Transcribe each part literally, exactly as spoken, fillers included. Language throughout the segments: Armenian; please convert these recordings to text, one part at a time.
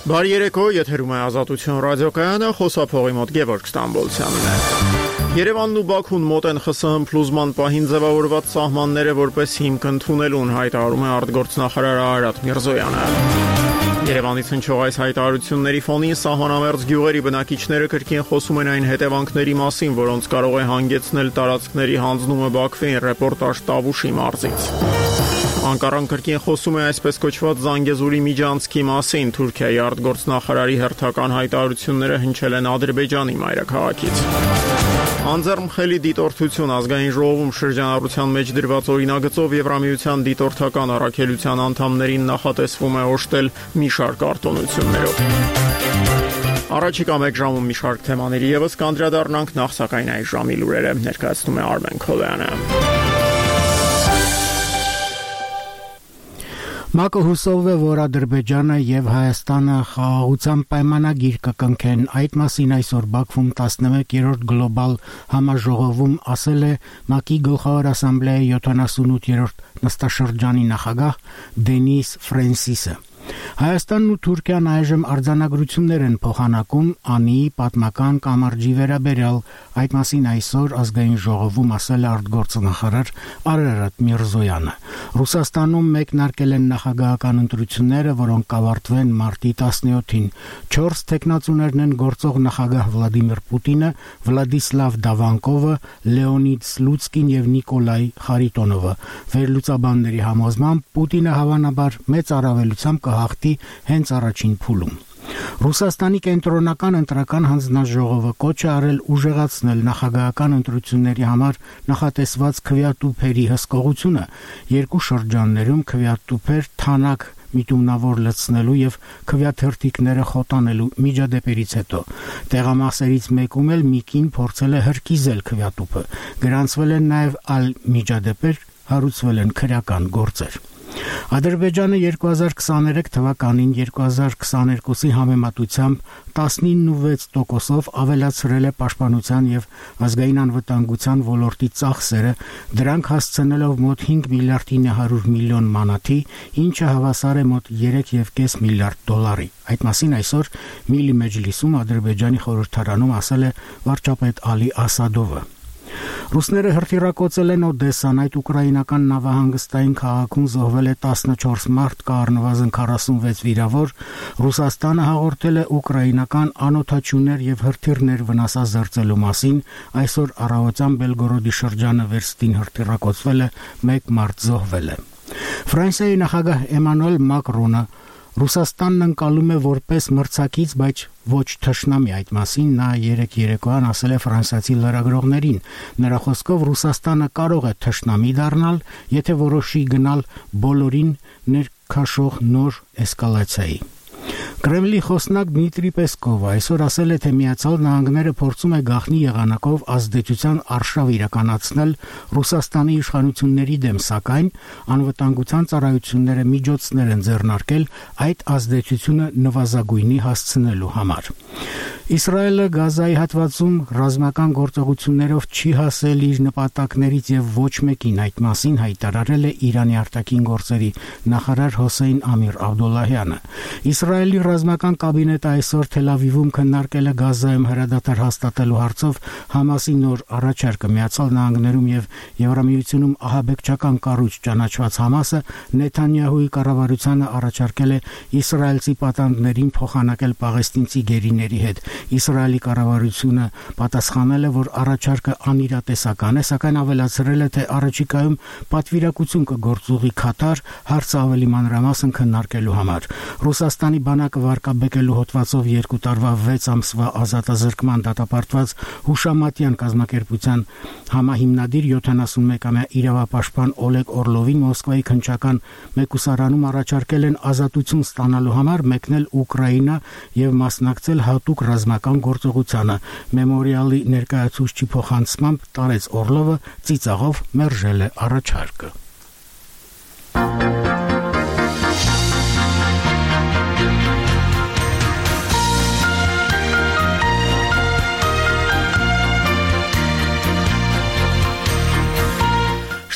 Բարի երեկո, եթերում է Ազատություն ռադիոկայանը, խոսափողի մոտ Գևորգ Ստամբոլցյանն է։ Երևանն ու Բաքուն մոտ են ԽՍՀՄ փլուզման պահին ձևավորված սահմանները որպես հիմք ընդունելուն, հայտարարում է արտգործնախարար Արարատ Միրզոյանը։ Երևանից հնչող այս հայտարարությունների ֆոնին սահմանամերձ գյուղերի բնակիչները կրկին խոսում են այն հետևանքների մասին, որոնց կարող է հանգեցնել տարածքների հանձնումը Բաքվին, ռեպորտաժ Տավուշի մարզից։ Անկարան կրկին խոսում է այսպես կոչված Զանգեզուրի միջանցքի մասին, Թուրքիայի արտգործնախարարի հերթական հայտարարությունները հնչել են Ադրբեջանի մայրաքաղաքից։ Անձեռնմխելի դիտորդություն ազգային ժողովում շրջանառության մեջ դրված օրինագծով Եվրամիության դիտորդական առաքելության անդամներին նախատեսվում է օժտել մի շարք արտոնություններով։ Առաջիկա մեկ ժամում մի շարք թեմաների ևս կանդրադառնանք, նախ սակայն այս ժամի լուրերը ներկայացնում է Արմեն Քոլյանը։ ՄԱԿ-ը հուսով է, որ Ադրբեջանը եւ Հայաստանը խաղաղության պայմանագիր կկնքեն։ Այդ մասին այսօր Բաքվում տասնմեկերորդ գլոբալ համաժողովում ասել է ՄԱԿ-ի գլխավոր ասամբլեայի յոթանասունութերորդ նստաշրջանի նախագահ Դենիս Ֆրենսիսը։ Հայաստանն ու Թուրքիան այժմ արձանագրություններ են փոխանակում Անիի պատմական կամրջի վերաբերյալ, այդ մասին այսօր ազգային ժողովում ասել է արտգործնախարար Արարատ Միրզոյանը։ Ռուսաստանում մեկնարկել են նախագահական ընտրությունները, որոնք կավարտվեն մարտի տասնյոթին։ Չորս թեկնածուներն են գործող նախագահ Վլադիմիր Պուտինը, Վլադիսլավ Դավանկովը, Լեոնիդ Սլուցկին եւ Նիկոլայ Խարիտոնովը։ Վերլուծաբանների համոզմամբ Պուտինը հավանաբար մեծ առավելությամբ կհաղթի հենց առաջին փուլում։ Ռուսաստանի կենտրոնական ընտրական հանձնաժողովը կոչ է արել ուժեղացնել նախագահական ընտրությունների համար նախատեսված քվեատուփերի հսկողությունը երկու շրջաններում քվեատուփեր թանակ միտումնավոր լցնելու եւ քվեաթերթիկները խոտանելու միջադեպերից հետո տեղամասերից մեկում էլ մի կին փորձել է հրկիզել քվեատուփը, գրանցվել են նաեւ այլ միջադեպեր, հարուցվել են քրեական գործեր։ Ադրբեջանը երկու հազար քսաներեք թվականին երկու հազար քսաներկուսի համեմատությամբ տասնինը տոկոսով ավելացրել է պաշտպանության եւ ազգային անվտանգության ոլորտի ծախսերը, դրանք հասցնելով մոտ հինգ միլիարդ ինը հարյուր միլիոն մանաթի, ինչը հավասար է մոտ երեք եւ կես միլիարդ դոլարի։ Այդ մասին այսօր Միլի Մեջլիսում Ադրբեջանի խորհրդարանում ասել է վարչապետ Ալի Ասադովը։ Ռուսները հրթիռակոծել են Օդեսան, այդ ուկրաինական նավահանգստային քաղաքում զոհվել է տասնչորս մարդ, կա առնվազն քառասունվեց վիրավոր։ Ռուսաստանը հաղորդել է ուկրաինական անօդաչուներ եւ հրթիռներ վնասազերծելու մասին, այսօր առավոտյան Բելգորոդի շրջանը վերստին հրթիռակոծվել է, մեկ մարդ զոհվել է։ Ֆրանսիայի նախագահ Էմանուել Մակրոնը Ռուսաստանն ընկալում է որպես մրցակից, բայց ոչ թշնամի, այդ մասին նա երեկ երեկոյան ասել է ֆրանսիացի լրագրողներին։ Նրա խոսքով Ռուսաստանը կարող է թշնամի դառնալ, եթե որոշի գնալ բոլորին ներքաշող նոր էսկալացիայի։ Կրեմլի խոսնակ Դմիտրի Պեսկովը այսօր ասել է, թե Միացյալ Նահանգները փորձում է գաղտնի եղանակով ազդեցության արշավ իրականացնել Ռուսաստանի իշխանությունների դեմ, սակայն անվտանգության ծառայությունները միջոցներ են ձեռնարկել այդ ազդեցությունը նվազագույնի հասցնելու համար։ Իսրայելը Գազայի հատվածում ռազմական գործողություններով չի հասել իր նպատակներից եւ ոչ մեկին, այդ մասին հայտարարել է Իրանի արտաքին գործերի նախարար Հոսեյն Ամիր Աբդոլլահյանը։ Իսրայելի ռազմական կաբինետը այսօր Թել Ավիվում քննարկել է Գազայում հրադադար հաստատելու հարցով Համասի նոր առաջարկը։ Միացյալ Նահանգներում եւ Եվրամիությունում ահաբեկչական կառույց ճանաչված Համասը Նեթանյահուի կառավարությանը առաջարկել է իսրայելցի պատանդներին փոխանակել պաղեստինցի գերիների հետ։ Իսրայելի կառավարությունը պատասխանել է, որ առաջարկը անիրատեսական է, սակայն ավելացրել է, թե առաջիկայում պատվիրակություն կգործուղի Քաթար հարցը ավելի մանրամասն քննարկելու համար։ Ռուսաստանի բանակը վարկաբեկելու հոդվածով երկու տարվա վեց ամսվա ազատազրկման դատապարտված Հուշամատյան կազմակերպության համահիմնադիր յոթանասունմեկամյա իրավապաշտպան Օլեգ Օրլովին Մոսկվայի քննչական մեկուսարանում առաջարկել են ազատություն ստանալու համար մեկնել Ուկրաինա եւ մասնակցել հատուկ ռազմական գործողությանը։ Մեմորիալի ներկայացուցչի փոխանցմամբ տարեց Օրլովը ծիծաղով մերժել է առաջարկը։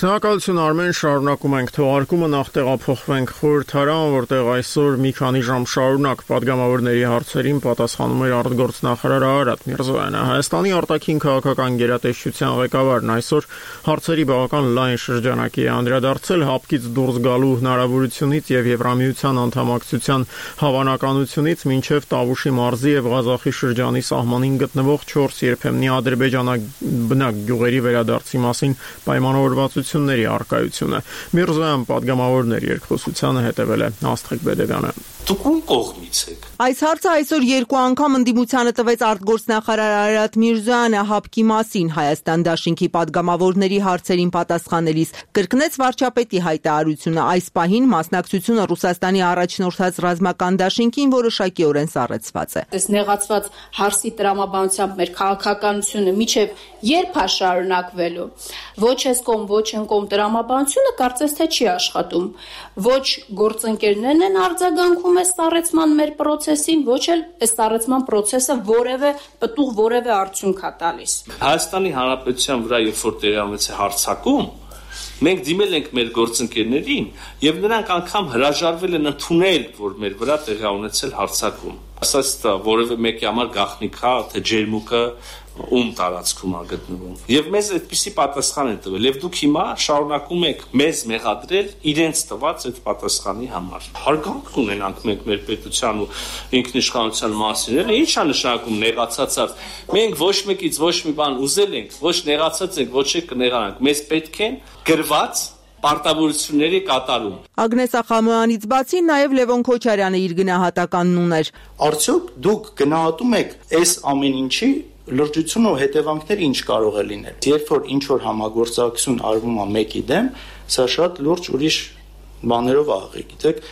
Շնորհակալություն Արմեն, շարունակում ենք թողարկումը, նախ տեղափոխվենք խորհրդարան, որտեղ այսօր մի քանի ժամ շարունակ падգամավորների հարցերին պատասխանում էր արտգործնախարար Արարատ Միրզոյանը։ Հայաստանի արտաքին քաղաքական գերատեսչության ղեկավարն այսօր հարցերի բավական լայն շրջանակի է անդրադարձել հապկից դուրս գալու հնարավորությունից եւ Եվրամիության անդամակցության հավանականությունից մինչեւ Տավուշի մարզի եւ Ղազախի շրջանի սահմանին գտնվող չորս երբեմնի ադրբեջանաբնակ գյուղերի վերադարձի մասին պայմանավորվածությունների արկայությունը։ Միրզոյան падգամավորներ երկխոսությանը հետևել է Աստղիկ Բեդեգյանը։ Դուք ում կողմից եք։ Այս հարցը այսօր երկու անգամ ընդդիմությանը տվեց արտգործնախարար Արարատ Միրզոյանը հապկի մասին Հայաստան դաշինքի падգամավորների հարցերին պատասխանելիս կրկնեց վարչապետի հայտարարությունը այս պահին մասնակցությունը Ռուսաստանի առաջնորդած ռազմական դաշինքին որոշակիորեն սառեցված է։ Այս նեղացված հարսի տրամաբանությամբ մեր քաղաքականությունը միջև երբ է շարունակվելու։ Ոչ այս կողմ, ոչ այն կողմ տրամաբանությունը կարծես թե չի աշխատում։ Ոչ գործընկերներն են արձագանքում այս սառեցման մեր process-ին, ոչ էլ այս սառեցման process-ը որևէ պտուղ, որևէ արդյունք է տալիս։ Հայաստանի Հանրապետության վրա երբ որ տեղի ունեցել հարձակում, մենք դիմել ենք մեր գործընկերներին եւ նրանք անգամ հրաժարվել են ընդունել, որ մեր վրա տեղի ունեցել հարձակում։ Ասած դա որևէ մեկի համար գաղտնիք է, թե ջերմուկը ում տարածքում է գտնվում։ Եվ մեզ այդպիսի պատասխան են տվել, եւ դուք հիմա շարունակում եք մեզ մեղադրել իրենց տված այդ պատասխանի համար։ Հարգանք ունենանք մենք մեր պետության ու ինքնիշխանության մասին։ Ինչ է նշանակում նեղացածած։ Մենք ոչ մեկից ոչ մի բան ուզել ենք, ոչ նեղացած ենք, ոչ էլ կնեղանանք։ Մեզ պետք են գրված պարտավորությունների կատարում։ Ագնես Ախամյանից բացի նաև Լևոն Քոչարյանը իր գնահատականն ուներ։ Արդյոք դուք գնահատում եք այս ամեն ինչի լրջությունը ու հետևանքները ինչ կարող է լինել։ Երբ որ ինչ որ համագործակցություն արվում է մեկի դեմ, սա շատ լուրջ ուրիշ բաներով աղի, գիտեք,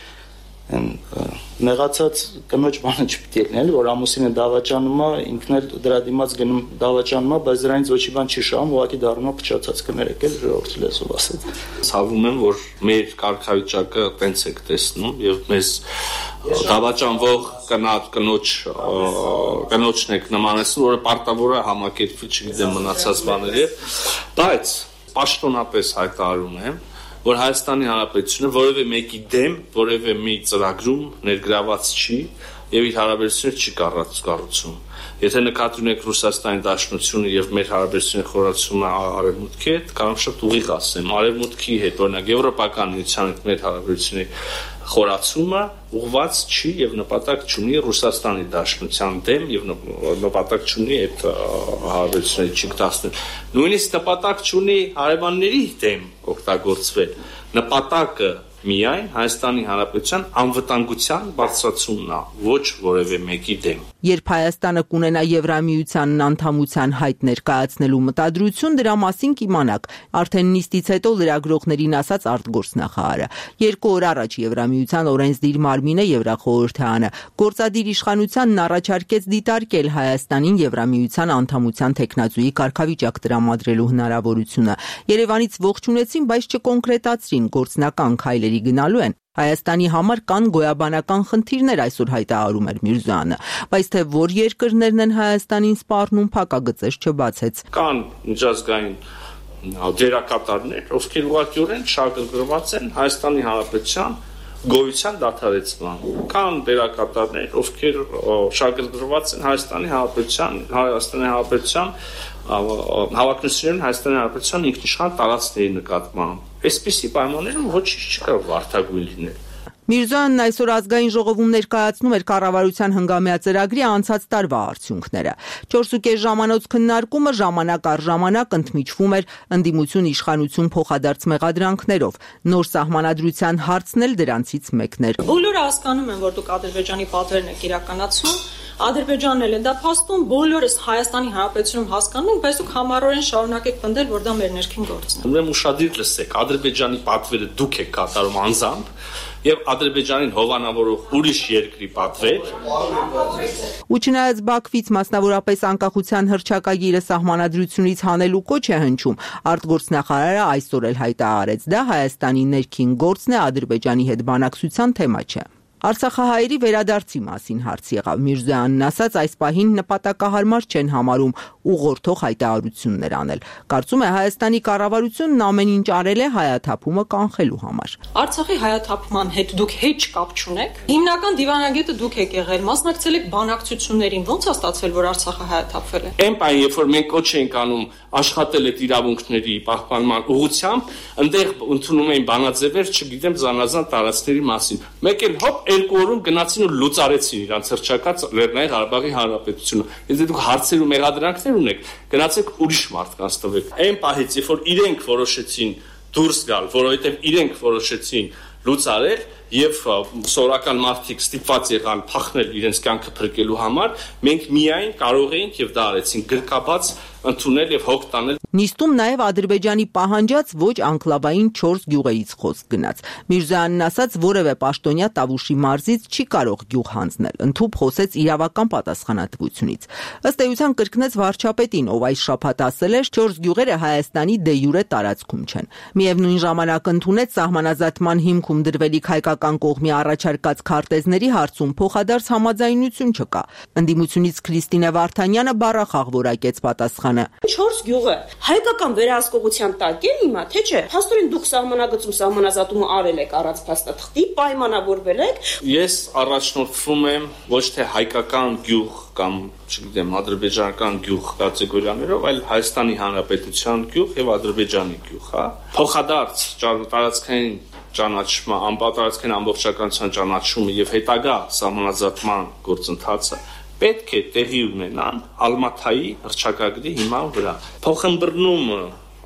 նեղացած կնոջ բանը չպետք է լինի, որ ամուսինը դավաճանում է, ինքն էլ դրա դիմաց գնում դավաճանում է, բայց դրանից ոչի բան չի շահում, ուղղակի դառնում է փչացած կներեք էլ ժողովրդի լեզվով ասած։ Ցավում եմ, որ մեր կարգավիճակը տենց եք տեսնում եւ մեզ դավաճանվող կնոջ կնոջ կնոջն եք նմանեցնում, որը պարտավոր է համակերպվի, չգիտեմ, մնացած բաների, բայց պաշտոնապես հայտարարում եմ, որ Հայաստանի Հանրապետությունը որևէ մեկի դեմ, որևէ մի ծրագրում ներգրաված չի եւ իր հարաբերությունները չի կառուցում։ Եթե նկատի ունեք Ռուսաստանի Դաշնությունը եւ մեր հարաբերությունների խորացումը Արևմուտքի հետ, կարող շատ ուղիղ ասեմ, Արևմուտքի հետ, օրինակ Եվրոպական միության հետ մեր հարաբերությունների խորացումը ուղղված չի եւ նպատակ չունի Ռուսաստանի Դաշնության դեմ եւ նպատակ չունի այդ հարաբերությունների չկտացնել։ Նույնիսկ նպատակ չունի հարևանների դեմ օգտագործվել։ Նպատակը միայն Հայաստանի Հանրապետության անվտանգության բարձրացումն է, ոչ որևէ մեկի դեմ։ Երբ Հայաստանը կունենա Եվրամիության անդամության հայտ ներկայացնելու մտադրություն, դրա մասին կիմանաք, արդեն նիստից հետո լրագրողներին ասաց արտգործնախարարը։ Երկու օր առաջ Եվրամիության օրենսդիր մարմինը Եվրախորհրդարանը գործադիր իշխանությանն առաջարկեց դիտարկել Հայաստանին Եվրամիության անդամության թեկնածուի կարգավիճակ տրամադրելու հնարավորությունը։ Երևանից ողջունեցին, բայց չկոնկրետացրին գործնական քայլերի գնալու են։ Հայաստանի համար կան գոյաբանական խնդիրներ, այսօր հայտարարում էր Միրզոյանը, բայց թե որ երկրներն են Հայաստանին սպառնում, փակագծեր չբացեց։ Կան միջազգային դերակատարներ, ովքեր ուղղակիորեն շահագրգռված են Հայաստանի Հանրապետության գոյության դադարեցման։ Կան դերակատարներ, ովքեր շահագրգռված են Հայաստանի Հանրապետության, Հայաստանի Հանրապետության հավակնություններն Հայաստանի Հանրապետության ինքնիշխան տարածքների նկատմամբ։ Այսպիսի պայմաններում ոչինչ չկարող վարդագույն լինել։ Միրզոյանն այսօր ազգային ժողովում ներկայացնում էր կառավարության հնգամյա ծրագրի անցած տարվա արդյունքները։ Չորսուկես ժամանոց քննարկումը ժամանակ առ ժամանակ ընդմիջվում էր ընդդիմություն իշխանություն փոխադարձ մեղադրանքներով։ Նոր սահմանադրության հարցն էլ դրանցից մեկն էր։ Բոլորը հասկանում են, որ դուք Ադրբեջանի պատվերն եք իրականացնում, Ադրբեջանն էլ է դա փաստում, բոլորս Հայաստանի Հանրապետությունում հասկանում ենք, բայց դուք համառորեն շարունակեք պնդել, որ դա մեր ներքին գործն է։ Ուրեմն ուշադիր լսեք, Ադրբեջանի պատվերը դուք եք կատարում անձամբ եւ Ադրբեջանին հովանավորող ուրիշ երկրի պատվեր։ Ու չնայած Բաքվից մասնավորապես անկախության հռչակագիրը սահմանադրությունից հանելու կոչ է հնչում, արտգործնախարարը այսօր էլ հայտարարեց, դա Հայաստանի ներքին գործն է, Ադրբեջանի հետ բանակցության թեմա չէ։ Արցախահայերի վերադարձի մասին հարց եղավ։ Միրզոյանն ասաց, այս պահին նպատակահարմար չեն համարում ուղղորդող հայտարարություններ անել։ Կարծում է Հայաստանի կառավարությունն ամեն ինչ արել է հայաթափումը կանխելու համար։ Արցախի հայաթափման հետ դուք հեչ կապ չունեք։ Հիմնական դիվանագետը դուք եք եղել, մասնակցել եք բանակցություններին, ո՞նց է ստացվել, որ Արցախը հայաթափվել է։ Այն պահին, երբ որ մենք կոչ ենք անում աշխատել այդ իրավունքների պահպանման ուղղությամբ, այնտեղ ընդունում էին բանաձևեր, չգիտեմ, զանազան տարածքների մասին։ Մեկ էլ հոպ երկու օրում գնացին ու լուծարեցին իրանց հռչակած Լեռնային Ղարաբաղի Հանրապետությունը։ Եթե դուք հարցեր ու մեղադրանքներ ունեք, գնացեք ուրիշ մարդկանց տվեք։ Այն պահից, երբ որ իրենք որոշեցին դուրս գալ, որովհետև իրենք որոշեցին լուծարել եւ սորական մարդիկ ստիպված եղան փախնել իրենց կյանքը փրկելու համար, մենք միայն կարող էինք եւ դա արեցինք գրկաբաց ընդունել եւ հոգ տանել։ Նիստում նաեւ Ադրբեջանի պահանջած ոչ անկլավային չորս գյուղերից խոսք գնաց։ Միրզոյանն ասաց, որևէ պաշտոնյա Տավուշի մարզից չի կարող գյուղ հանձնել, ընդհուպ խոսեց իրավական պատասխանատվությունից։ Ըստ էության կրկնեց վարչապետին, ով այս շաբաթ ասել էր, չորս գյուղերը Հայաստանի դե յուրե տարածքում չեն։ Միևնույն ժամանակ ընդունեց սահմանազատման հիմքում դրվելիք հայկական կողմի առաջարկած քարտեզների հարցում փոխադարձ համաձայնություն չկա։ Ընդդիմությունից Քրիստինե Վարդանյանը բառախաղ որակեց պատասխանը։ Չորս գյուղը հայկական վերահսկողության տակ է հիմա, թե չէ։ Փաստորեն դուք սահմանագծում սահմանազատումը արել եք առանց փաստաթղթի, պայմանավորվել եք։ Ես առաջնորդվում եմ ոչ թե հայկական գյուղ կամ, չգիտեմ, ադրբեջանական գյուղ կատեգորիաներով, այլ Հայաստանի Հանրապետության գյուղ եւ Ադրբեջանի գյուղ, հա։ Փոխադարձ տարածքային ճանաչումը, անպատարածքային ամբողջականության ճանաչումը եւ հետագա սահմանազատման գործընթացը պետք է տեղի ունենան Ալմաթայի հռչակագրի հիման վրա։ Փոխըմբռնումը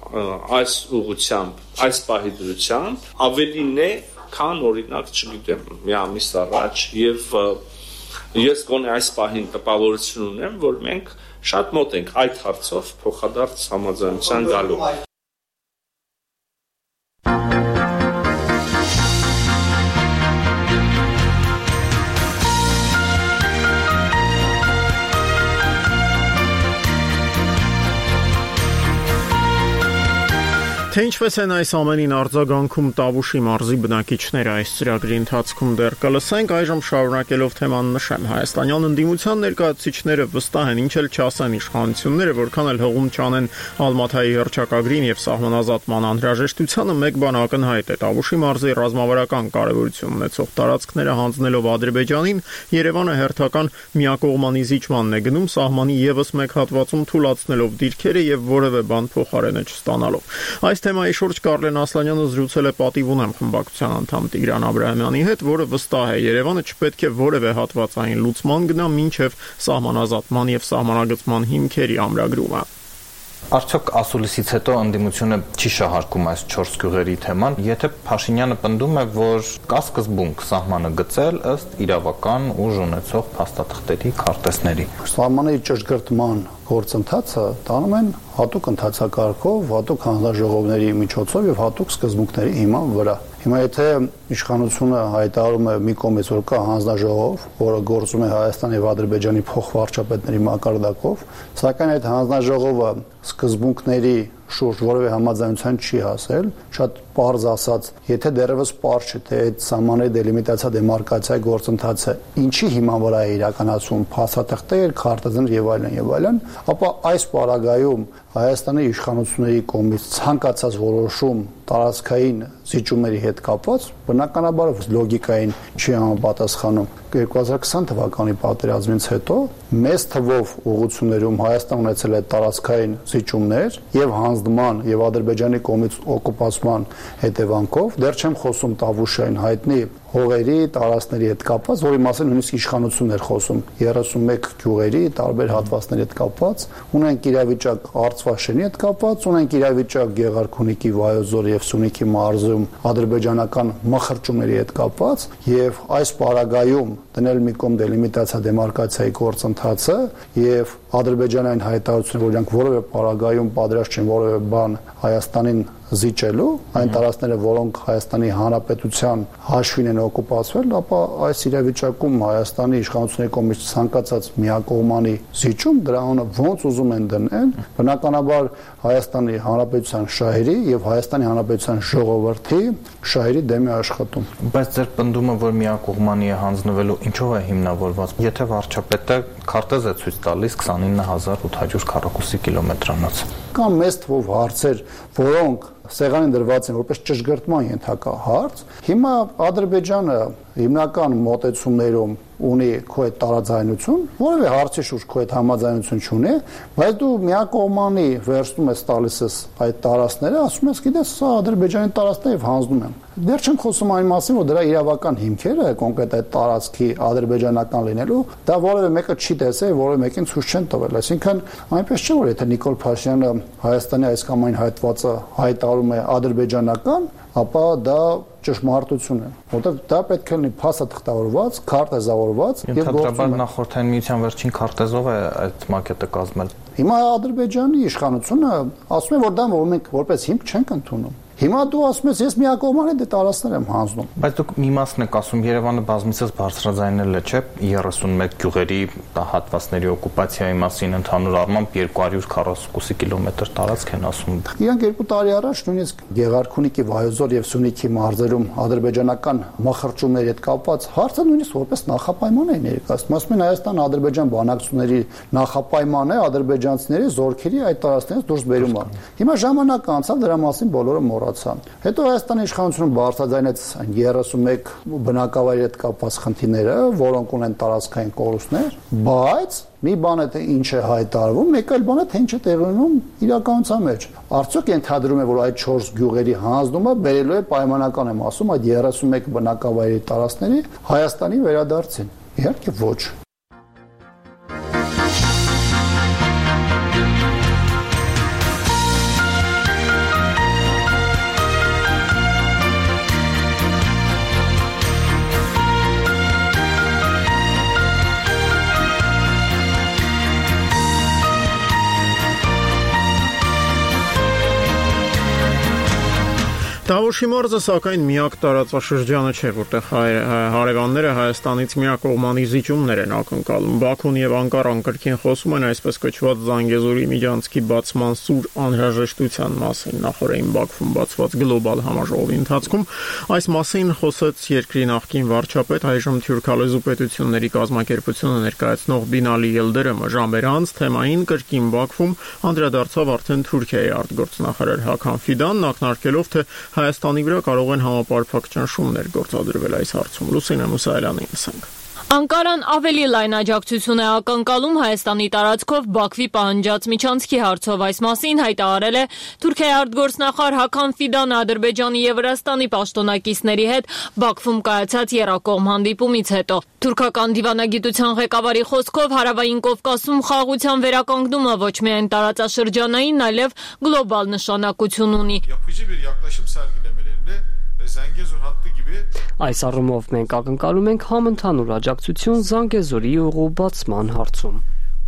այս ուղղությամբ, այս պահի դրությամբ ավելին է, քան օրինակ, չգիտեմ, մի ամիս առաջ եւ ես գոնե այս պահին տպավորություն ունեմ, որ մենք շատ մոտ ենք այդ հարցով փոխադարձ համաձայնության գալու։ Թե ինչպես են այս ամենին արձագանքում Տավուշի մարզի բնակիչները այս ծրագրի ընթացքում դեռ կլսենք, այժմ շարունակելով թեման նշեմ, հայաստանյան ընդդիմության ներկայացուցիչները վստահ են, ինչ էլ չասեն իշխանությունները, որքան էլ հողում չանեն Ալմաթայի հռչակագրին եւ սահմանազատման անհրաժեշտությանը, մեկ բան ակնհայտ է՝ Տավուշի մարզի ռազմավարական կարևորություն ունեցող տարածքները հանձնելով Ադրբեջանին, Երևանը հերթական միակողմանի զիջմանն է գնում սահմանի եւս մեկ հատվածում թույլատնելով դիրքերը եւ որևէ բան փոխարենը չստանալով։ Այս թեմայի շուրջ Կարլեն Ասլանյանը զրուցել է պատիվ ունեմ խմբակցության անդամ Տիգրան Աբրահամյանի հետ, որը վստահ է, Երևանը չպետք է որևէ հատվածային լուծման գնա մինչև սահմանազատման եւ սահմանագծման հիմքերի ամրագրումը։ Արդյոք ասուլիսից հետո ընդդիմությունը չի շահարկում այս չորս գյուղերի թեման, եթե Փաշինյանը պնդում է, որ կա սկզբունք սահմանը գծել ըստ իրավական ուժ ունեցող փաստաթղթերի քարտեզների։ Սահմանի ճշգրտման գործընթացը տանում են հատուկ ընթացակարգով, հատուկ հանձնաժողովների միջոցով եւ հատուկ սկզբունքների հիման վրա։ Հիմա եթե իշխանությունը հայտարարում է մի կողմից, որ կա հանձնաժողով, որը գործում է Հայաստանի եւ Ադրբեջանի փոխվարչապետների մակարդակով, սակայն այդ հանձնաժողովը սկզբունքների շուրջ որևէ համաձայնության չի հասել, շատ պարզ ասած, եթե դեռևս պարզ չէ, թե այդ սահմանների դելիմիտացիա դեմարկացիայի գործընթացը ինչի հիման վրա է իրականացվում, փաստաթղթեր, քարտեզներ եւ այլն եւ այլն, ապա այս պարագայում Հայաստանի իշխանությունների կողմից ցանկացած որոշում տարածքային զիջումների հետ կապված բնականաբար լոգիկային չի համապատասխանում։ երկու հազար քսան թվականի պատերազմից հետո մեծ թվով ուղղություններում Հայաստան ունեցել է տարածքային զիջումներ եւ հանձնման եւ Ադրբեջանի կողմից օկուպացման հետևանքով, դեռ չեմ խոսում Տավուշային հայտնի հողերի, տարածքների հետ կապված, որի մասին նույնիսկ իշխանությունն էր խոսում, երեսունմեկ գյուղերի տարբեր հատվածների հետ կապված, ունենք իրավիճակ Արցվաշենի հետ կապված, ունենք իրավիճակ Գեղարքունիքի, Վայոց եւ Սյունիքի մարզում ադրբեջանական մխրճումների հետ կապված, եւ այս պարագայում դնել մի կողմ դելիմիտացիա դեմարկացիայի գործընթացը եւ ադրբեջանային հայտարարությունը, որ իրանք որևէ պարագայում պատրաստ չեն որևէ բան Հայաստանին զիջելու, այն տարածքները, որոնք Հայաստանի Հանրապետության հաշվին են օկուպացվել, ապա այս իրավիճակում Հայաստանի իշխանությունների կողմից ցանկացած միակողմանի զիջում դրանը ոնց ուզում են դնել, բնականաբար Հայաստանի Հանրապետության շահերի եւ Հայաստանի Հանրապետության ժողովրդի շահերի դեմ է աշխատում։ Բայց ձեր պնդումը, որ միակողմանի է հանձնվելու, ինչով է հիմնավորված։ Եթե վարչապետը քարտեզ է ցույց տալիս քսանինը հազար ութ հարյուր քառակուսի կիլոմետրանոց։ Կան մեծ թվով հարցեր, որոնք սեղանին դրված են որպես ճշգրտման ենթակա հարց։ Հիմա Ադրբեջանը հիմնական մոտեցումներում ունի քո այդ տարաձայնություն, որևէ հարցի շուրջ քո այդ համաձայնություն չունի, բայց դու միակողմանի վերցնում ես տալիս ես այդ տարածքները, ասում ես, գիտես, սա Ադրբեջանի տարածքն է եւ հանձնում եմ։ Դեռ չեմ խոսում այն մասին, որ դրա իրավական հիմքերը կոնկրետ այդ տարածքի ադրբեջանական լինելու, դա որևէ մեկը չի տեսել, որևէ մեկին ցույց չեն տվել։ Այսինքն այնպես չէ, որ եթե Նիկոլ Փաշինյանը Հայաստանի այս կամ այն հայտվածը հայտարարում է ադրբեջանական, ապա դա ճշմարտություն է, որտեղ դա պետք է լինի փաստաթղթավորված, քարտեզավորված եւ գործում նախորդային միության վերջին քարտեզով է այդ մակետը կազմել։ Հիմա Ադրբեջանի իշխանությունը ասում է, որ դա որ մենք որպես հիմք չենք ընդունում։ Հիմա դու ասում ես, ես միակողմանի դե տարածքներ եմ հանձնում։ Բայց դուք մի մասն եք ասում, Երևանը բազմիցս բարձրաձայնել է, չէ՞, երեսունմեկ գյուղերի հատվածների օկուպացիայի մասին ընդհանուր առմամբ երկու հարյուր քառակուսի կիլոմետր տարածք են ասում։ Իրանք երկու տարի առաջ նույնիսկ Գեղարքունիքի, Վայոց եւ Սյունիքի մարզերում ադրբեջանական մխրճումների հետ կապված հարցը նույնիսկ որպես նախապայման է ներկայացնում։ Ասում են Հայաստան-Ադրբեջան բանակցությունների նախապայման է ադրբեջանցիների զորքերի այդ տարածքներից դուրս բերումը։ Հիմա ժամանակ անցավ, դրա մասին բոլորը մոռացան։ Հետո Հայաստանի իշխանությունը բարձրաձայնեց երեսունմեկ բնակավայրի հետ կապված խնդիրները, որոնք ունեն տարածքային կորուստներ, բայց մի բան է թե ինչ է հայտարարվում, մեկ այլ բան է թե ինչ է տեղի ունենում իրականության մեջ։ Արդյոք ենթադրում է, որ այդ չորս գյուղերի հանձնումը բերելու է պայմանական եմ ասում այդ երեսունմեկ բնակավայրի տարածքների Հայաստանի վերադարձին։ Իհարկե ոչ։ Տավուշի մարզը սակայն միակ տարածաշրջանը չէ, որտեղ հարևանները Հայաստանից միակողմանի զիջումներ են ակնկալում։ Բաքուն եւ Անկարան կրկին խոսում են այսպես կոչված Զանգեզուրի միջանցքի բացման սուր անհրաժեշտության մասին։ Նախորդին Բաքվում բացված գլոբալ համաժողովի ընթացքում այս մասին խոսեց երկրի նախկին վարչապետ այժմ թյուրքալեզու պետությունների կազմակերպությունը ներկայացնող Բինալի Ելդերեմը ժամեր անց թեմային կրկին Բաքվում անդրադարձավ արդեն Թուրքիայի արտգործնախարար Հական Ֆիդանն, ակնարկելով թե Հայաստանի վրա կարող են համապարփակ ճնշումներ գործադրվել այս հարցում։ Լուսինե Մուսայելյանին ասենք։ Անկարան ավելի լայն աջակցություն է ակնկալում Հայաստանի տարածքով Բաքվի պահանջած միջանցքի հարցով։ Այս մասին հայտարարել է Թուրքիայի արտգործնախարար Հական Ֆիդանը Ադրբեջանի եւ Վրաստանի պաշտոնակիցների հետ Բաքվում կայացած եռակողմ հանդիպումից հետո։ Թուրքական դիվանագիտության ղեկավարի խոսքով Հարավային Կովկասում խաղաղության վերականգնումը ոչ միայն տարածաշրջանային, այլև գլոբալ նշանակություն ունի։ Այս առումով մենք ակնկալում ենք համընդհանուր աջակցություն Զանգեզուրի ուղու բացման հարցում։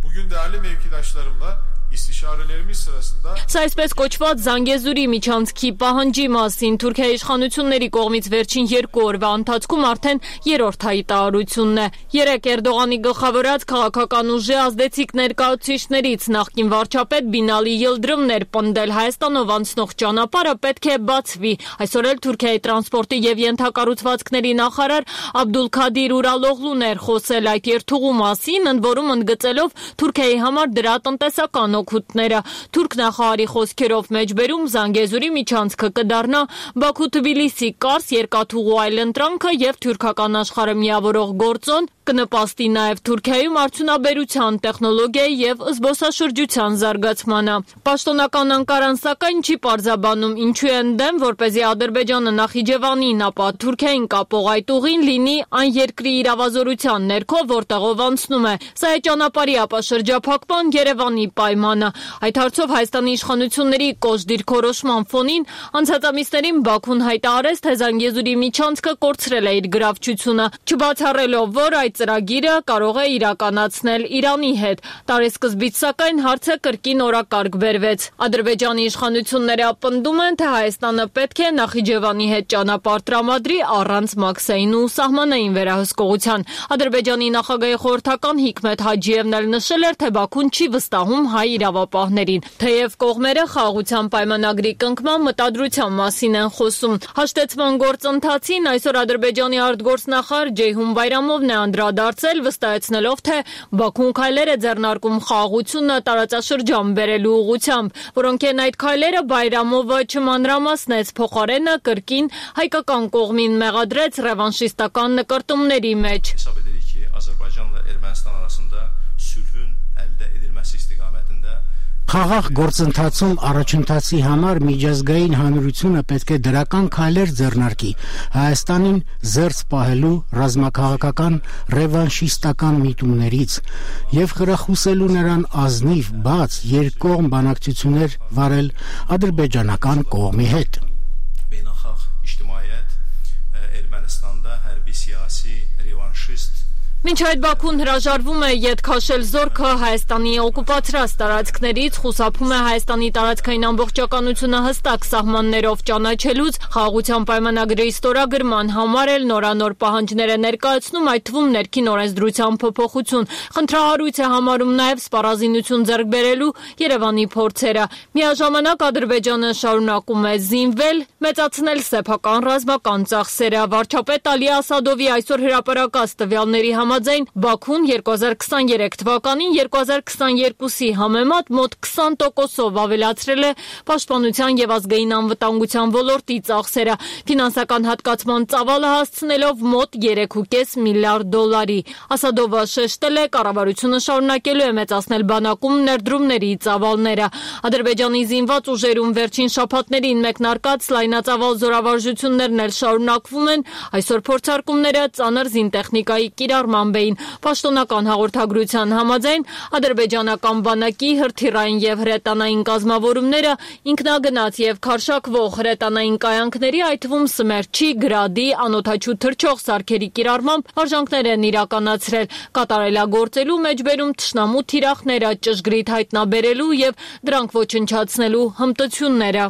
Սա այսպես կոչված Զանգեզուրի միջանցքի պահանջի մասին Թուրքիայի իշխանությունների կողմից վերջին երկու օրվա ընթացքում արդեն երրորդ հայտարարությունն է։ Երեկ Էրդողանի գլխավորած քաղաքական ուժի ազդեցիկ ներկայացուցիչներից նախկին վարչապետ Բինալի Ելդրեմն էր պնդել Հայաստանով անցնող ճանապարհը պետք է բացվի։ Այսօր էլ Թուրքիայի տրանսպորտի եւ ենթակառուցվածքների նախարար Աբդուլքադիր Ուրալօղլուն էր խոսել այդ երթուղու մասին, ընդ որում ընդգծելով Թուրքիայի համար դրա տնտեսական օգուտները։ Թուրք նախարարի խոսքերով մեջբերում Զանգեզուրի միջանցքը կդառնա Բաքու-Թբիլիսի Կարս երկաթուղու այլընտրանքը եւ թուրքական աշխարհը միավորող գործոն, կնպաստի նաև Թուրքիայում արդյունաբերության, տեխնոլոգիայի եւ զբոսաշրջության զարգացմանը։ Պաշտոնական Անկարան սակայն չի պարզաբանում ինչու են դեմ, որպեսզի Ադրբեջանը Նախիջևանին, ապա Թուրքիային կապող այդ ուղին լինի այն երկրի իրավազորության ներքո, որտեղով անցնում է։ Սա է ճանապարհի ապա շրջափակման Երևանի պայմանը։ Այդ հարցով Հայաստանի իշխանությունների կոշտ դիրքորոշման ֆոնին անցած ամիսներին Բաքուն հայտարարեց, թե Զանգեզուրի միջանցքը կորցրել է իր գրավչությունը, չբացառելով, որ այդ ծրագիրը կարող է իրականացնել Իրանի հետ։ Տարեսկզբից սակայն հարցը կրկին օրակարգ բերվեց։ Ադրբեջանի իշխանությունները պնդում են, թե Հայաստանը պետք է Նախիջևանի հետ ճանապարհ տրամադրի առանց մաքսային ու սահմանային վերահսկողության։ Ադրբեջանի նախագահի խորհրդական Հիկմետ Հաջիևն էլ նշել էր, թե Բաքուն չի վստահում հայ իրավապահներին, թեև կողմերը խաղաղության պայմանագրի կնքման մտադրության մասին են խոսում։ Հաշտեցման գործընթացին այսօր Ադրբեջանի արտգործնախարար Ջեյհուն Բայրամովն է անդրադարձել, վստահեցնելով, թե Բաքուն քայլեր է ձեռնարկում խաղաղությունը տարածաշրջան բերելու ուղղությամբ, որոնք են այդ քայլերը Բայրամովը չմանրամասնեց, փոխարենը կրկին հայկական կողմին մեղադրեց ռևանշիստական նկարտումների մեջ։ Azərbaycanla Ermənistan arasında sülhün əldə edilməsi istiqamətində Խաղաղ գործընթացում առաջընթացի համար միջազգային հանրությունը պետք է դրական քայլեր ձեռնարկի Հայաստանին զերծ պահելու ռազմաքաղաքական ռևանշիստական միտումներից եւ խրախուսելու նրան ազնիվ բաց երկկողմ բանակցություններ վարել ադրբեջանական կողմի հետ։ Beynəlxalq ictimaiyyət Ermənistanda hərbi siyasi revanşist Մինչ այդ Բաքուն հրաժարվում է ետ քաշել զորքը Հայաստանի օկուպացրած տարածքներից, խուսափում է Հայաստանի տարածքային ամբողջականությունը հստակ սահմաններով ճանաչելուց, խաղաղության պայմանագրի ստորագրման համար էլ նորանոր պահանջներ է ներկայացնում, այդ թվում ներքին օրենսդրության փոփոխություն։ Խնդրահարույց է համարում նաև սպառազինություն ձեռք բերելու Երևանի փորձերը։ Միաժամանակ Ադրբեջանը շարունակում է զինվել, մեծացնել սեփական ռազմական ծախսերը։ Վարչապետ Ալի Ասադովի այսօր հրապարակած տվյալների Համաձայն Բաքուն երկու հազար քսաներեք թվականին երկու հազար քսաներկուսի համեմատ մոտ քսան տոկոսով ավելացրել է պաշտպանության եւ ազգային անվտանգության ոլորտի ծախսերը, ֆինանսական հատկացման ծավալը հասցնելով մոտ երեք ու կես միլիարդ դոլարի։ Ասադովը շեշտել է, կառավարությունը շարունակելու է մեծացնել բանակում ներդրումների ծավալները։ Ադրբեջանի զինված ուժերում վերջին շաբաթներին մեկնարկած լայնածավալ զորավարժություններն էլ շարունակվում են, այսօր փորձարկումները ծանր զինտեխնիկայի կիրառման Բեին պաշտոնական հաղորդագրության համաձայն ադրբեջանական բանակի հրթիռային եւ հրետանային կազմավորումները ինքնագնաց եւ քարշակվող հրետանային կայանքների, այդ թվում Սմերչի, Գրադի, անօդաչու թռչող սարքերի կիրառմամբ արժանքներ են իրականացրել, կատարելագործելու մեջբերում թշնամու թիրախները ճշգրիտ հայտնաբերելու եւ դրանք ոչնչացնելու հմտությունները։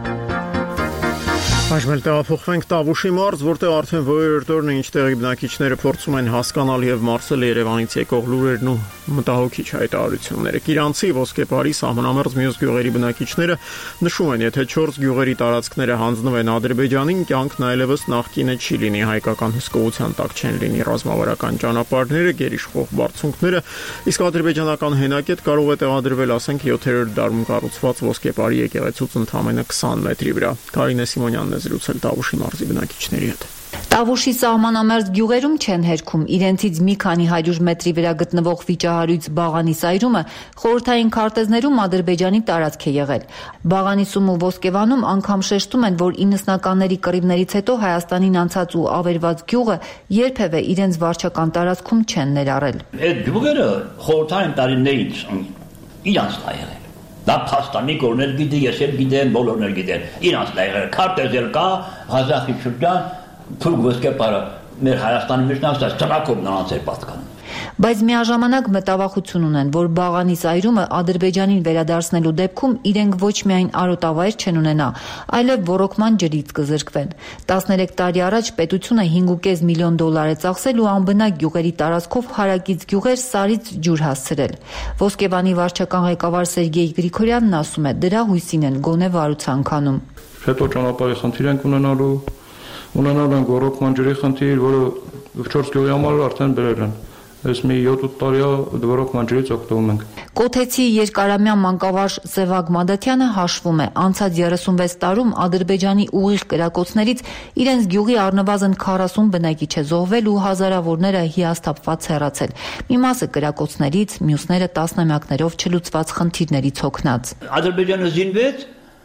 Այժմ տեղափոխվենք Տավուշի մարզ, որտեղ արդեն որերորդ օրն է ինչ տեղի բնակիչները փորձում են հասկանալ եւ մարսել Երևանից եկող լուրերն ու մտահոգիչ հայտարարությունները։ Կիրանցի, Ոսկեպարի, Սահմանամերձ մյուս գյուղերի բնակիչները նշում են, եթե չորս գյուղերի տարածքները հանձնվեն Ադրբեջանին, կյանքն այլևս նախկինը չի լինի, հայկական հսկողության տակ չեն լինի ռազմավարական ճանապարհները, գերիշխող բարձունքները, իսկ ադրբեջանական հենակետ կարող է տեղադրվել, ասենք, յոթերորդ դարում կառուցված Ոսկեպարի եկեղեցուց ընդամենը քսան մետրի վրա։ Կարինե Սիմոնյանն է զրուցել Տավուշի մարզի բնակիչների հետ։ Տավուշի սահմանամերձ գյուղերում չեն հերքում իրենցից մի քանի հարյուր մետրի վրա գտնվող վիճահարույց Բաղանի սայրումը խորհրդային քարտեզներում Ադրբեջանի տարածք է եղել։ Բաղանիսում ու Ոսկեվանում անգամ շեշտում են, որ իննսնականների կռիվներից հետո Հայաստանին անցած ու ավերված գյուղը երբևէ իրենց վարչական տարածքում չեն ներառել։ Այդ գյուղերը խորհրդային տարիներից իրանց է եղել։ Դա փաստանի կորներ գիտի, ես էլ գիտեմ, բոլորն էլ գիտեն։ Իրանց է եղել, քարտեզել կա, Ղազախի շրջան Թուրք Ոսկեպարը մեր Հայաստանի միջնացած ծնակով նրանց է պատկանում։ Բայց միաժամանակ մտավախություն ունեն, որ Բաղանի սայրումը Ադրբեջանին վերադարձնելու դեպքում իրենք ոչ միայն արոտավայր չեն ունենա, այլև ոռոգման ջրից կզրկվեն։ տասներեք տարի առաջ պետությունը հինգ ու կես միլիոն դոլար է ծախսել ու անբնակ գյուղերի տարածքով հարակից գյուղեր Սարից ջուր հասցրել։ Ոսկեվանի վարչական ղեկավար Սերգեյ Գրիգորյանն ասում է, դրա հույսին են գոնե վարության քանում։ Հետո ճանապարհի խնդիր ենք ունենալու, ունենալ են ոռոգման ջրի խնդիր, որը չորս գյուղի համար արդեն բերել են։ Ես մի յոթ տարի դվորոք մանջրից օգտվում ենք։ Կոթեցի երկարամյան մանկավարժ Սևակ Մադաթյանը հաշվում է, անցած երեսունվեց տարում Ադրբեջանի ուղիղ կրակոցներից իրենց գյուղի առնվազն քառասուն բնակիչ է զոհվել ու հազարավորները հիասթափված հեռացել։ Մի մասը կրակոցներից, մյուսները տասնամյակներով չլուծված խնդիրներից հոգնած։ Ադրբեջանը զինվեց,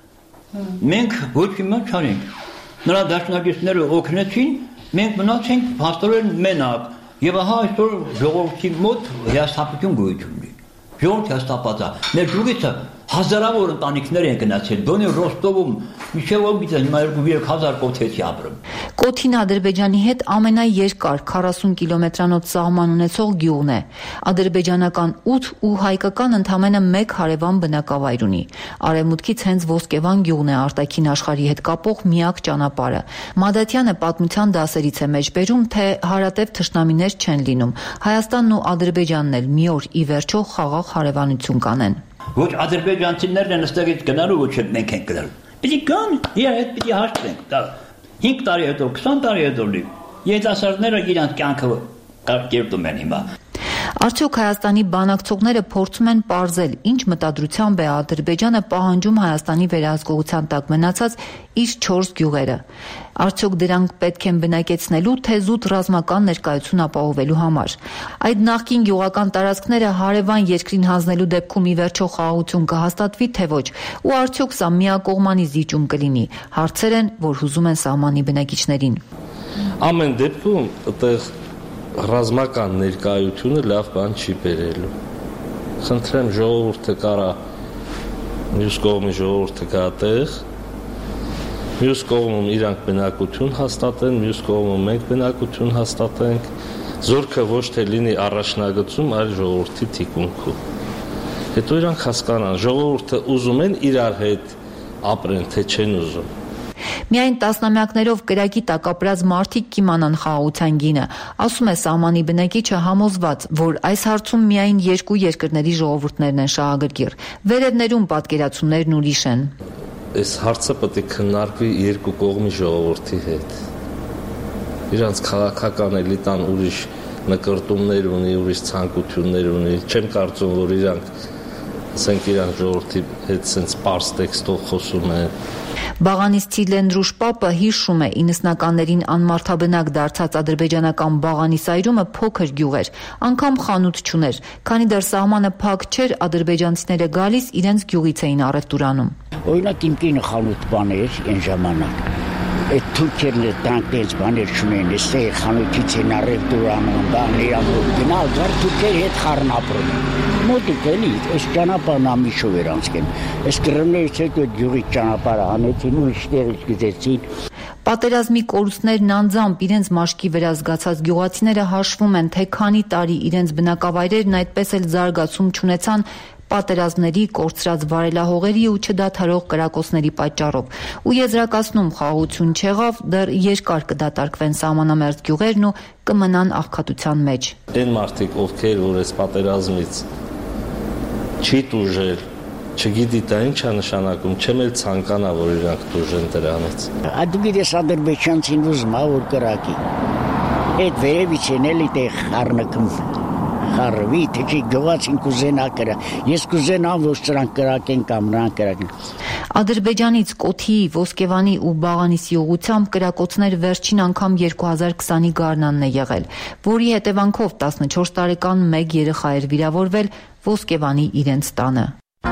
մենք ոչ մի բան չանենք։ Նրա դաշնակիցները օգնեցին, մենք մնացինք փաստորեն մենակ։ Եվ ահա այսօր ժողովրդի մոտ հիասթափություն գոյություն ունի։ Ժողովուրդը հիասթափած է։ Մեր գյուղիցը Հազարավոր ընտանիքներ են գնացել, բոնի Ռոստովում միշտ ով գիտես հիմա երկու հազար կոթեցի ապրում։ Կոթին Ադրբեջանի հետ ամենաերկար քառասուն կիլոմետրանոց սահման ունեցող գյուղն է։ Ադրբեջանական ութ ու հայկական ընդամենը մեկ հարևան բնակավայր ունի։ Արևմուտքից հենց Ոսկեվան գյուղն է արտաքին աշխարհի հետ կապող միակ ճանապարհը։ Մադաթյանը պատմության դասերից է մեջբերում, թե հարատև թշնամիներ չեն լինում։ Հայաստանն ու Ադրբեջանն էլ մի օր ի վերջո խաղաղ հարևանություն կանեն։ Ոչ ադրբեջանցիներն են ստեղից գնալու, ոչ էլ մենք ենք գնալու։ Պիտի գան, իրար հետ պիտի հաշտվենք։ հինգ տարի հետո, քսան տարի հետո լի։ Երիտասարդները իրանց կյանքը կերտում են հիմա։ Արդյոք Հայաստանի բանակցողները փորձում են պարզել, ինչ մտադրությամբ է Ադրբեջանը պահանջում Հայաստանի վերահսկողության տակ մնացած իր չորս գյուղերը։ Արդյոք դրանք պետք են բնակեցնելու, թե զուտ ռազմական ներկայություն ապահովելու համար։ Այդ նախկին գյուղական տարածքները հարևան երկրին հանձնելու դեպքում ի վերջո խաղաղություն կհաստատվի, թե ոչ, ու արդյոք սա միակողմանի զիջում կլինի։ Հարցեր են, որ հուզում են սահմանի բնակիչներին։ Ամեն դեպքում այդտեղ ռազմական ներկայությունը լավ բան չի բերելու։ Խնդրեմ ժողովուրդը կարա մյուս կողմի ժողովուրդը գա այդտեղ, մյուս կողմում իրանք բնակություն հաստատեն, մյուս կողմում մենք բնակություն հաստատենք, զորքը ոչ թե լինի առաջնագծում, այլ ժողովրդի թիկունքում։ Հետո իրանք հասկանան, ժողովուրդը ուզում են իրար հետ ապրեն, թե չեն ուզում։ Միայն տասնամյակներով կրակի տակ ապրած մարդիկ կիմանան խաղաղության գինը, ասում է սահմանի բնակիչը համոզված, որ այս հարցում միայն երկու երկրների ժողովուրդներն են շահագրգիռ։ Վերևներում պատկերացումներն ուրիշ են։ Այս հարցը պետք է քննարկվի երկու կողմի ժողովրդի հետ։ Իրանց քաղաքական էլիտան ուրիշ նկրտումներ ունի, ուրիշ ցանկություններ ունի։ Չեմ կարծում, որ իրանք, ասենք, իրանք ժողովրդի հետ sense պարզ տեքստով խոսում են։ Բաղանիս Ցիլենդրուշ Պապը հիշում է իննսնականներին անմարդաբնակ դարձած ադրբեջանական Բաղանիս այրումը փոքր գյուղ էր, անգամ խանութ չուներ, քանի դեռ սահմանը փակ չէր, ադրբեջանցիները գալիս իրենց գյուղից էին առևտուրանում։ Օրինակ իմ կինը խանութ բաներ այն ժամանակ։ Այդ թուրքերն էլ դրանք դες բաներ չունեն, էստեղ խանութից են առևտուրանում, բան իրանք գնալ, դեռ թուրքերի հետ խառն ապրում։ Մոտիկ էլի, այս ճանապարհն ամիշով էր անցկեն։ Այս կռվներից հետո գյուղի ճանապարհը հանեցին ու իշտեղից գծեցին։ Պատերազմի կորուստներն անձամբ իրենց մաշկի վրա զգացած գյուղացիները հաշվում են, թե քանի տարի իրենց բնակավայրերն այդպես էլ զարգացում չունեցան պատերազմների, կորցրած վարելահողերի ու չդադարող կրակոցների պատճառով, ու եզրակացնում խաղաղություն չեղավ, դեռ երկար կդատարկվեն սահմանամերձ գյուղերն ու կմնան աղքատության մեջ։ Այն մարդիկ, ովքեր որ այս պատերազմից չի տուժել, չգիտի դա ինչ է նշանակում, չեմ էլ ցանկանա, որ իրանք տուժեն դրանից։ Դու գիտես ադրբեջանցին ուզում ա որ կրակի։ Այդ վերևից են էլի տեղ խառնկում։ Խառվի, թե չի գյուղացին կուզենա կրա։ Ես կուզենամ, որ սրանք կրակեն կամ նրանք կրակեն։ Ադրբեջանից Կոթիի, Ոսկեվանի ու Բաղանիսի ուղղությամբ կրակոցներ վերջին անգամ երկու հազար քսանի գարնանն է եղել, որի հետևանքով տասնչորս տարեկան մեկ երեխա էր վիրավորվել Ոսկեվանի իրենց տանը։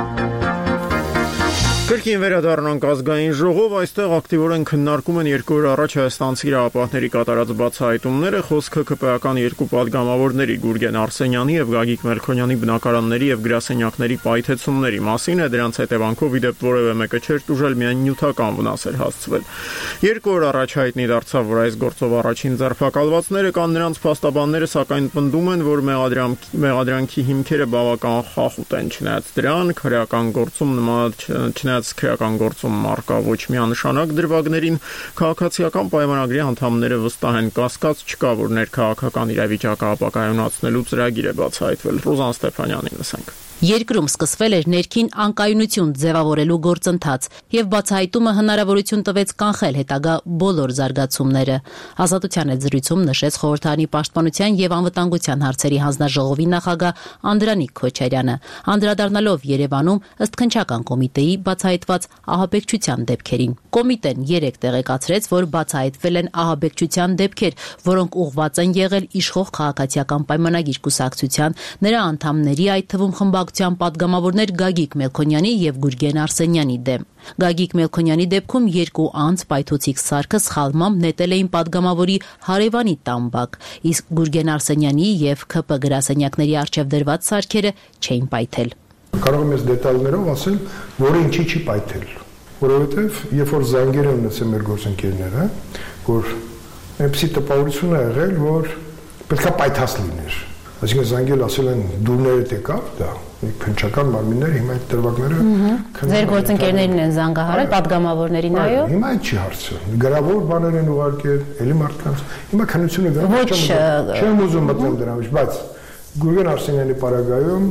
Կրկին վերադառնանք ազգային ժողով, այստեղ ակտիվորեն քննարկում են երկու օր առաջ հայաստանցի իրավապահների կատարած բացահայտումները, խոսքը ԿՊԱ-ական երկու падգամավորների Գուրգեն Արսենյանի եւ Գագիկ Մելքոնյանի բնակարանների եւ գրասենյակների պայթեցումների մասին է, դրանց հետևանքով իդեպ որևէ մեկը չէր տուժել, միայն նյութական վնաս էր հասցվել։ Երկու օր առաջ հայտնի դարձավ, որ այս գործով առաջին ձերբակալվածները կան նրանց փաստաբանները, սակայն պնդում են, որ մեղադրանքի հիմքերը բավական խախուտ են, չնայած դրան քրեական գործում նման չնայած քրեական գործում մարկա ոչ միանշանակ դրվագներին քաղաքացիական պայմանագրի անդամները վստահ են, կասկած չկա, որ ներքաղաքական իրավիճակը ապակայունացնելու ծրագիր է բացահայտվել։ Ռուզան Ստեփանյանին լսենք։ Երկրում սկսվել էր ներքին անկայունություն ձևավորելու գործընթաց եւ բացահայտումը հնարավորություն տվեց կանխել հետագա բոլոր զարգացումները։ Ազատության հետ զրույցում նշեց Խորհրդարանի պաշտպանության եւ անվտանգության հարցերի հանձնաժողովի նախագահ Անդրանիկ Քոչարյանը, անդրադառնալով Երևանում ըստ քննչական կոմիտեի բացահայտված ահաբեկչության դեպքերին։ Կոմիտեն երեկ տեղեկացրեց, որ բացահայտվել են ահաբեկչության դեպքեր, որոնք ուղղված են եղել իշխող քաղաքացիական պայմանագիր կուսակցության, նրա անդամների, այդ թվում խմբակցության падգամավորներ Գագիկ Մելքոնյանի եւ Գուրգեն Արսենյանի դեմ։ Գագիկ Մելքոնյանի դեպքում երկու անձ Պայթուցիկ Սարգսը սխալմամբ նետել էին падգամավորի հարևանի տամբակ, իսկ Գուրգեն Արսենյանի եւ ՔՊ գրասենյակների առջև դրված սարքերը չէին պայթել։ կարող եմ ես դետալներով ասել, որը ինչի չի պայթել, որովհետև երբ որ զանգեր են ունեցել մեր գործընկերները, որ այնպիսի տպավորություն է եղել, որ պետքա պայթած լիներ։ Այսինքն զանգել ասել են դուրները եկավ, դա քննչական մարմինները հիմա այդ դրվագները Ձեր գործընկերներն են զանգահարել, պատգամավորներին, այո։ Հիմա այդ չի հարցը։ Գրավոր բաներ են ուղարկել, էլի մարդկանց։ Հիմա քննությունը գրավոր չեմ ուզում մտնել դրա մեջ, բայց Գուրգեն Արսենյանի պարագայում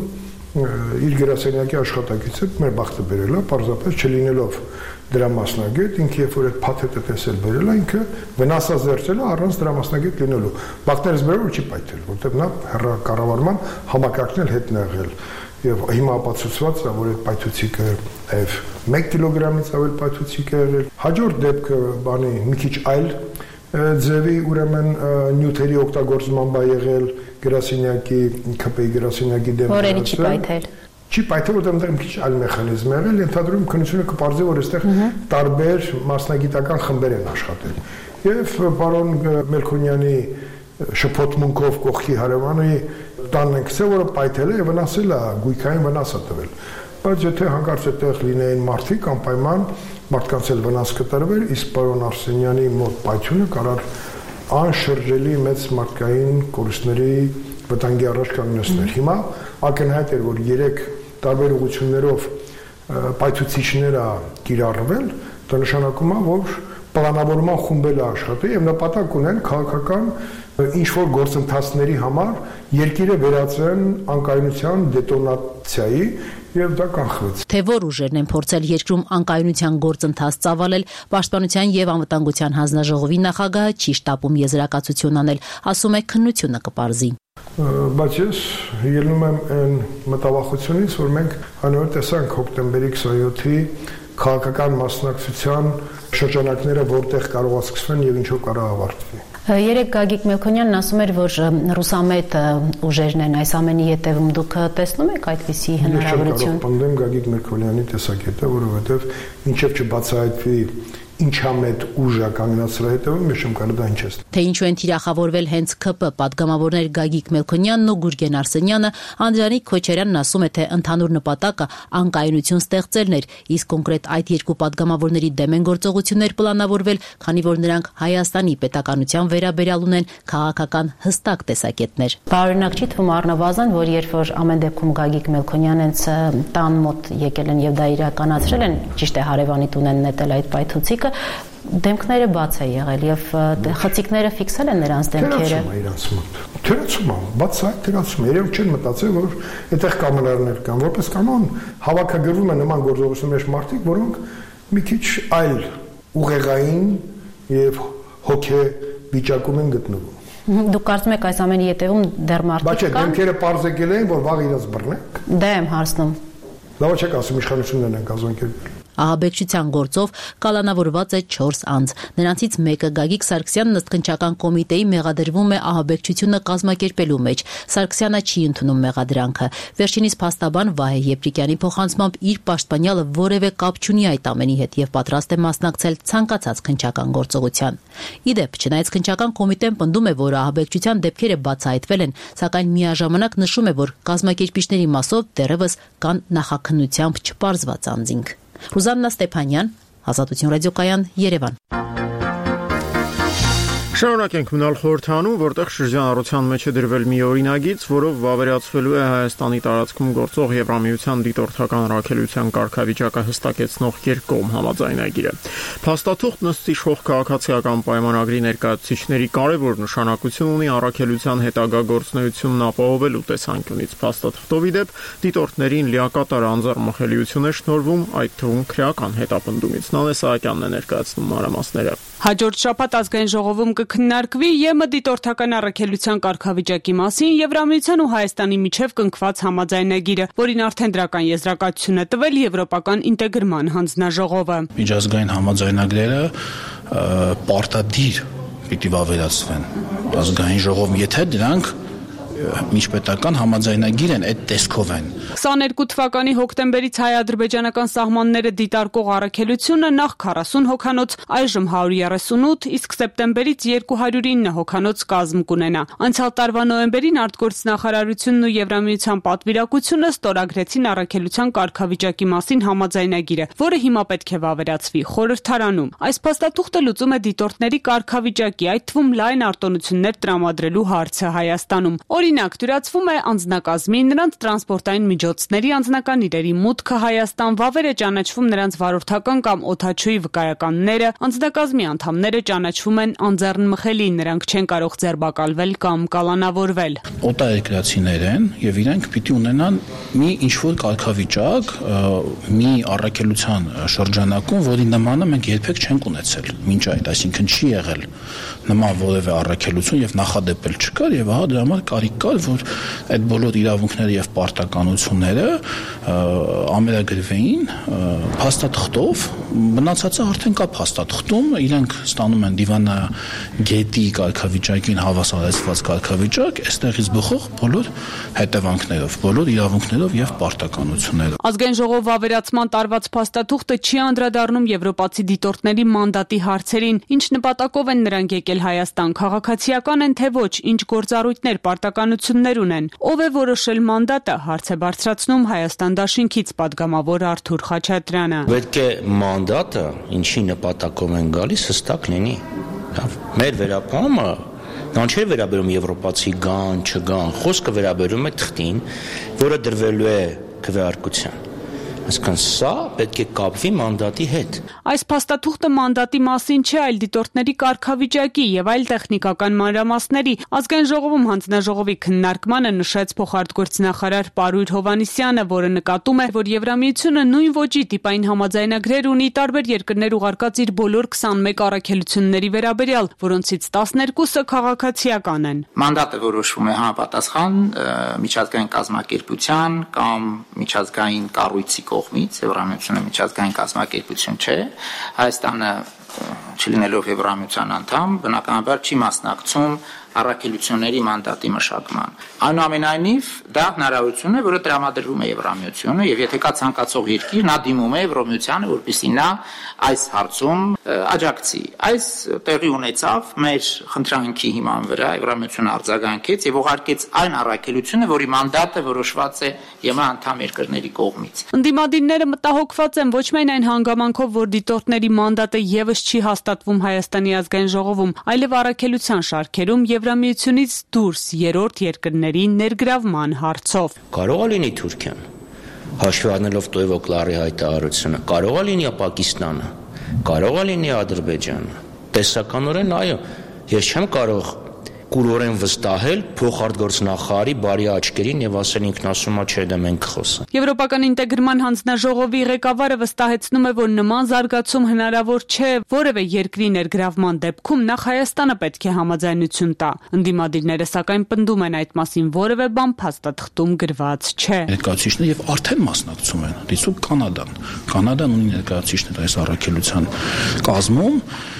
իր գրասենյակի աշխատակիցը մեր բախտը բերել է, պարզապես չլինելով դրա մասնագետ, ինքը երբ որ այդ փաթեթը տեսել բերել է, ինքը վնասազերծել է առանց դրա մասնագետ լինելու։ Բախտերս բերել չի պայթել, որտեղ նա կառավարման համակարգն էլ հետ նեղել։ Եվ հիմա ապացուցված է, որ այդ պայթուցիկը այլ մեկ կիլոգրամից ավել պայթուցիկ է եղել։ Հաջորդ դեպքը բանի մի քիչ այլ ձևի ուրեմն նյութերի օգտագործման բա եղել գրասենյակի ՔՊ-ի գրասենյակի դեմ։ Որերի չի պայթել։ Չի պայթել, որտեղ այնտեղ մի քիչ այլ մեխանիզմ է եղել, ենթադրում քննությունը կպարզի, որ այստեղ տարբեր մասնագիտական խմբեր են աշխատել։ Եվ պարոն Մելքոնյանի շփոթմունքով կողքի հարևանի տանն են գցել, որը պայթել է եւ վնասել է, գույքային վնաս է տվել։ Բայց եթե հանկարծ այդտեղ լինեին մարդիկ, անպայման մարդկանց էլ վնաս կտրվեր, իսկ պարոն Արսենյանի մոտ պայթյունը կարող անշրջելի մեծ մարդկային կորուստների վտանգի առաջ կանգնեցներ։ Հիմա ակնհայտ էր, որ երեք տարբեր ուղղություններով պայթուցիչները կիրառվել, դա նշանակում է, որ պլանավորման խումբեր է աշխատել եւ նպատակ ունեն քաղաքական ինչ-որ գործընթացների համար երկիրը վերածեն անկայունության դետոնացիայի եւ դա կանխվեց։ Թե որ ուժերն են փորձել երկրում անկայունության գործընթաց ծավալել, Պաշտպանության եւ անվտանգության հանձնաժողովի նախագահը չի շտապում եզրակացություն անել, ասում է քննությունը կպարզի։ Բայց ես ելնում եմ այն մտավախությունից, որ մենք հանրորդ տեսանք հոկտեմբերի քսանյոթի քաղաքական մասնակցության շրջանակները որտեղ կարող է սկսվեն եւ ինչով կարող ավարտվի։ Երեք Գագիկ Մելքոնյանն ասում էր, որ ռուսամետ ուժերն են այս ամենի հետևում, դուք տեսնում եք այդպիսի հնարավորություն։ Ես չեմ կարող պնդեմ Գագիկ Մելքոնյանի տեսակետը, որովհետեւ մինչեւ չբացահայտվի ինչամետ ուժը կանգնացրել հետևում, ես չեմ կարող դա ինչես։ Թե ինչու են թիրախավորվել հենց ՔՊ պատգամավորներ Գագիկ Մելքոնյանն ու Գուրգեն Արսենյանը, Անդրանիկ Քոչարյանն ասում է, թե ընդհանուր նպատակը անկայունություն ստեղծելն էր, իսկ կոնկրետ այդ երկու պատգամավորների դեմ են գործողություններ պլանավորվել, քանի որ նրանք Հայաստանի պետականության վերաբերյալ ունեն քաղաքական հստակ տեսակետներ։ Բարօրինակ չի թվում առնվազն, որ երբ որ ամեն դեպքում Գագիկ Մելքոնյանն տան մոտ եկել են եւ դա իրականացրել են, ճիշտ է հարևանի տուն են նետել այդ պայթուցիկը, դեմքները բաց է եղել եւ խցիկները ֆիքսել են նրանց դեմքերը։ Թերացում է, բաց է, թերացում է։ Երբ չեն մտածել, որ այդտեղ կամերաներ կան, որպես կանոն հավաքագրվում են նման գործողությունների մեջ մարդիկ, որոնք մի քիչ այլ ուղեղային եւ հոգե վիճակում են գտնվում։ Դուք կարծում եք այս ամենի հետևում դեռ մարդիկ կան։ Բայց դեմքերը պարզեկել են, որ վաղ իրաց բռնենք։ Դա եմ հարցնում։ Լավ չեք ասում իշխանություններն են կազմակերպել։ Ահաբեկչության գործով կալանավորված է չորս անձ։ Նրանցից մեկը Գագիկ Սարգսյանն ըստ քննչական կոմիտեի մեղադրվում է ահաբեկչությունը կազմակերպելու մեջ։ Սարգսյանը չի ընդունում մեղադրանքը։ Վերջինիս փաստաբան Վահե Եփրիկյանի փոխանցմամբ իր պաշտպանյալը որևէ կապ չունի այդ ամենի հետ եւ պատրաստ է մասնակցել ցանկացած քննչական գործողության։ Իդեպ, չնայած քննչական կոմիտեն պնդում է, որ ահաբեկչության դեպքերը բացահայտվել են, սակայն միաժամանակ նշում է, որ կազմակերպիչների մասով դեռևս կան նախաքննությամբ չպարզված անձինք։ Ռուզաննա Ստեփանյան, Ազատություն ռադիոկայան, Երևան։ Շարունակենք մնալ խորհրդանում, որտեղ շրջանառության մեջ է դրվել մի օրինագիծ, որով վավերացվելու է Հայաստանի տարածքում գործող Եվրամիության դիտորդական առաքելության կարգավիճակը հստակեցնող երկկողմ համաձայնագիրը։ Փաստաթուղթն ըստ իշխող քաղաքացիական պայմանագրի ներկայացուցիչների կարևոր նշանակություն ունի առաքելության հետագա գործունեությունն ապահովելու տեսանկյունից։ Փաստաթղթով ի դեպ դիտորդներին լիակատար անձեռնմխելիություն է շնորհվում, այդ թվում քրեական հետապնդումից։ Նանե Սահակյանն է ներկայացնում մանրամասները։ Հաջորդ շաբաթ ազգային ժողովում կքննարկվի ԵՄ դիտորդական առաքելության կարգավիճակի մասին Եվրամիության ու Հայաստանի միջև կնքված համաձայնագիրը, որին արդեն դրական եզրակացություն է տվել Եվրոպական ինտեգրման հանձնաժողովը։ Միջազգային համաձայնագրերը պարտադիր պիտի վավերացվեն ազգային ժողովում, եթե դրանք միջպետական համաձայնագիր են, այդ տեսքով են։ քսաներկու թվականի հոկտեմբերից հայ-ադրբեջանական սահմանները դիտարկող առաքելությունը նախ քառասուն հոգանոց, այժմ հարյուր երեսունութ, իսկ սեպտեմբերից երկու հարյուր ինը հոգանոց կազմ կունենա։ Անցյալ տարվա նոյեմբերին արտգործնախարարությունն ու Եվրամիության պատվիրակությունը ստորագրեցին առաքելության կարգավիճակի մասին համաձայնագիրը, որը հիմա պետք է վավերացվի խորհրդարանում։ Այս փաստաթուղթը լուծում է դիտորդների կարգավիճակի, այդ թվում լայն արտոնություններ տրամադրելու հարցը Հայաստանում։ Օրինակ, դյուրացվում է անձնակազմի, նրանց տրանսպորտային միջոցների անձնական իրերի մուտքը Հայաստան, վավերը ճանաչվում նրանց վարորդական կամ օդաչուի վկայականները, անձնակազմի անդամները ճանաչվում են անձեռնմխելի, նրանք չեն կարող ձերբակալվել կամ կալանավորվել։ Օտարերկրացիներ են եւ իրենք պիտի ունենան մի ինչ-որ կարգավիճակ, մի առաքելության շրջանակում, որի նմանը մենք երբեք չենք ունեցել մինչ այդ, այսինքն չի եղել նման որևէ առաքելություն եւ նախադեպել չկար եւ ահա դրա համար կարիք կար, որ այդ բոլոր իրավունքները եւ պարտականությունները ամերագրվեին փաստաթղթով, մնացածը արդեն կա փաստաթղթում, իրենք ստանում են դիվանագետի կարգավիճակին հավասարեցված կարգավիճակ, այստեղից բխող բոլոր հետևանքներով, բոլոր իրավունքներով եւ պարտականություններով։ Ազգային ժողով վավերացման տարված փաստաթուղթը չի անդրադառնում եվրոպացի դիտորդների մանդատի հարցերին, ինչ նպատակով են նրանք եկել Հայաստան, քաղաքացիական են թե ոչ, ինչ գործառույթներ, պարտականություններ ունեն։ Ով է որոշել մանդատը, հարց է բարձրացնում Հայաստան դաշինքից պատգամավոր Արթուր Խաչատրյանը։ Պետք է մանդատը, ինչի նպատակով են գալիս, հստակ լինի։ Մեր վերապահումը կան չէ վերաբերում եվրոպացի գան, չգան, խոսքը վերաբերում է թղթին, որը դրվելու է քվեարկության։ Այսինքն սա պետք է կապվի մանդատի հետ։ Այս փաստաթուղթը մանդատի մասին չէ, այլ դիտորդների կարգավիճակի եւ այլ տեխնիկական մանրամասների։ Ազգային ժողովում հանձնաժողովի քննարկմանը նշեց փոխարտգործնախարար Պարույր Հովհաննիսյանը, որը նկատում է, որ Եվրամիությունը նույն ոճի տիպային համաձայնագրեր ունի տարբեր երկրներ ուղարկած իր բոլոր քսանմեկ առաքելությունների վերաբերյալ, որոնցից տասներկուսը քաղաքացիական են։ Մանդատը որոշվում է համապատասխան միջազգային կազմակերպության կամ միջազգային կառույցի կողմից, Եվրամիությունը միջազգային կազմակերպություն չէ, Հայաստանը չլինելով Եվրամիության անդամ, բնականաբար չի մասնակցում առաքելությունների մանդատի մշակման։ Այնուամենայնիվ, դա հնարավորություն է, որը տրամադրվում է Եվրամիությունը, եւ եթե կա ցանկացող երկիր, նա դիմում է Եվրամիությանը, որպեսզի նա այս հարցում աջակցի։ Այս տեղի ունեցավ մեր խնդրանքի հիման վրա, Եվրամիությունը արձագանքեց եւ ուղարկեց այն առաքելությունը, որի մանդատը որոշված է ԵՄ անդամ երկրների կողմից։ Ընդդիմադիրները մտահոգված են ոչ միայն այն հանգամանքով, որ դիտորդների մանդատը եւս չի հաստատվում Հայաստանի ազգային ժողովում, այլև առաքելության շարքերում Եվրամիությունից դուրս երրորդ երկրների ներգրավման հարցով։ Կարող է լինի Թուրքիան, հաշվի առնելով Տոևոկլարի հայտարարությունը, կարող է լինի Պակիստանը, կարող է լինի Ադրբեջանը։ Տեսականորեն այո, ես չեմ կարող կուրորեն վստահել փոխարտգործնախարարի բարի աչքերին եւ ասել ինքն ասում է չէ, դա մենք խոսանք։ Եվրոպական ինտեգրման հանձնաժողովի ղեկավարը վստահեցնում է, որ նման զարգացում հնարավոր չէ որևէ երկրի ներգրավման դեպքում նախ Հայաստանը պետք է համաձայնություն տա։ Ընդդիմադիրները սակայն պնդում են այդ մասին որևէ բան փաստաթղթում գրված չէ։ Ներկայացուցիչները եւ արդեն մասնակցում են, դիսու Կանադան։ Կանադան ունի ներկայացուցիչներ այս առաքելության կազմում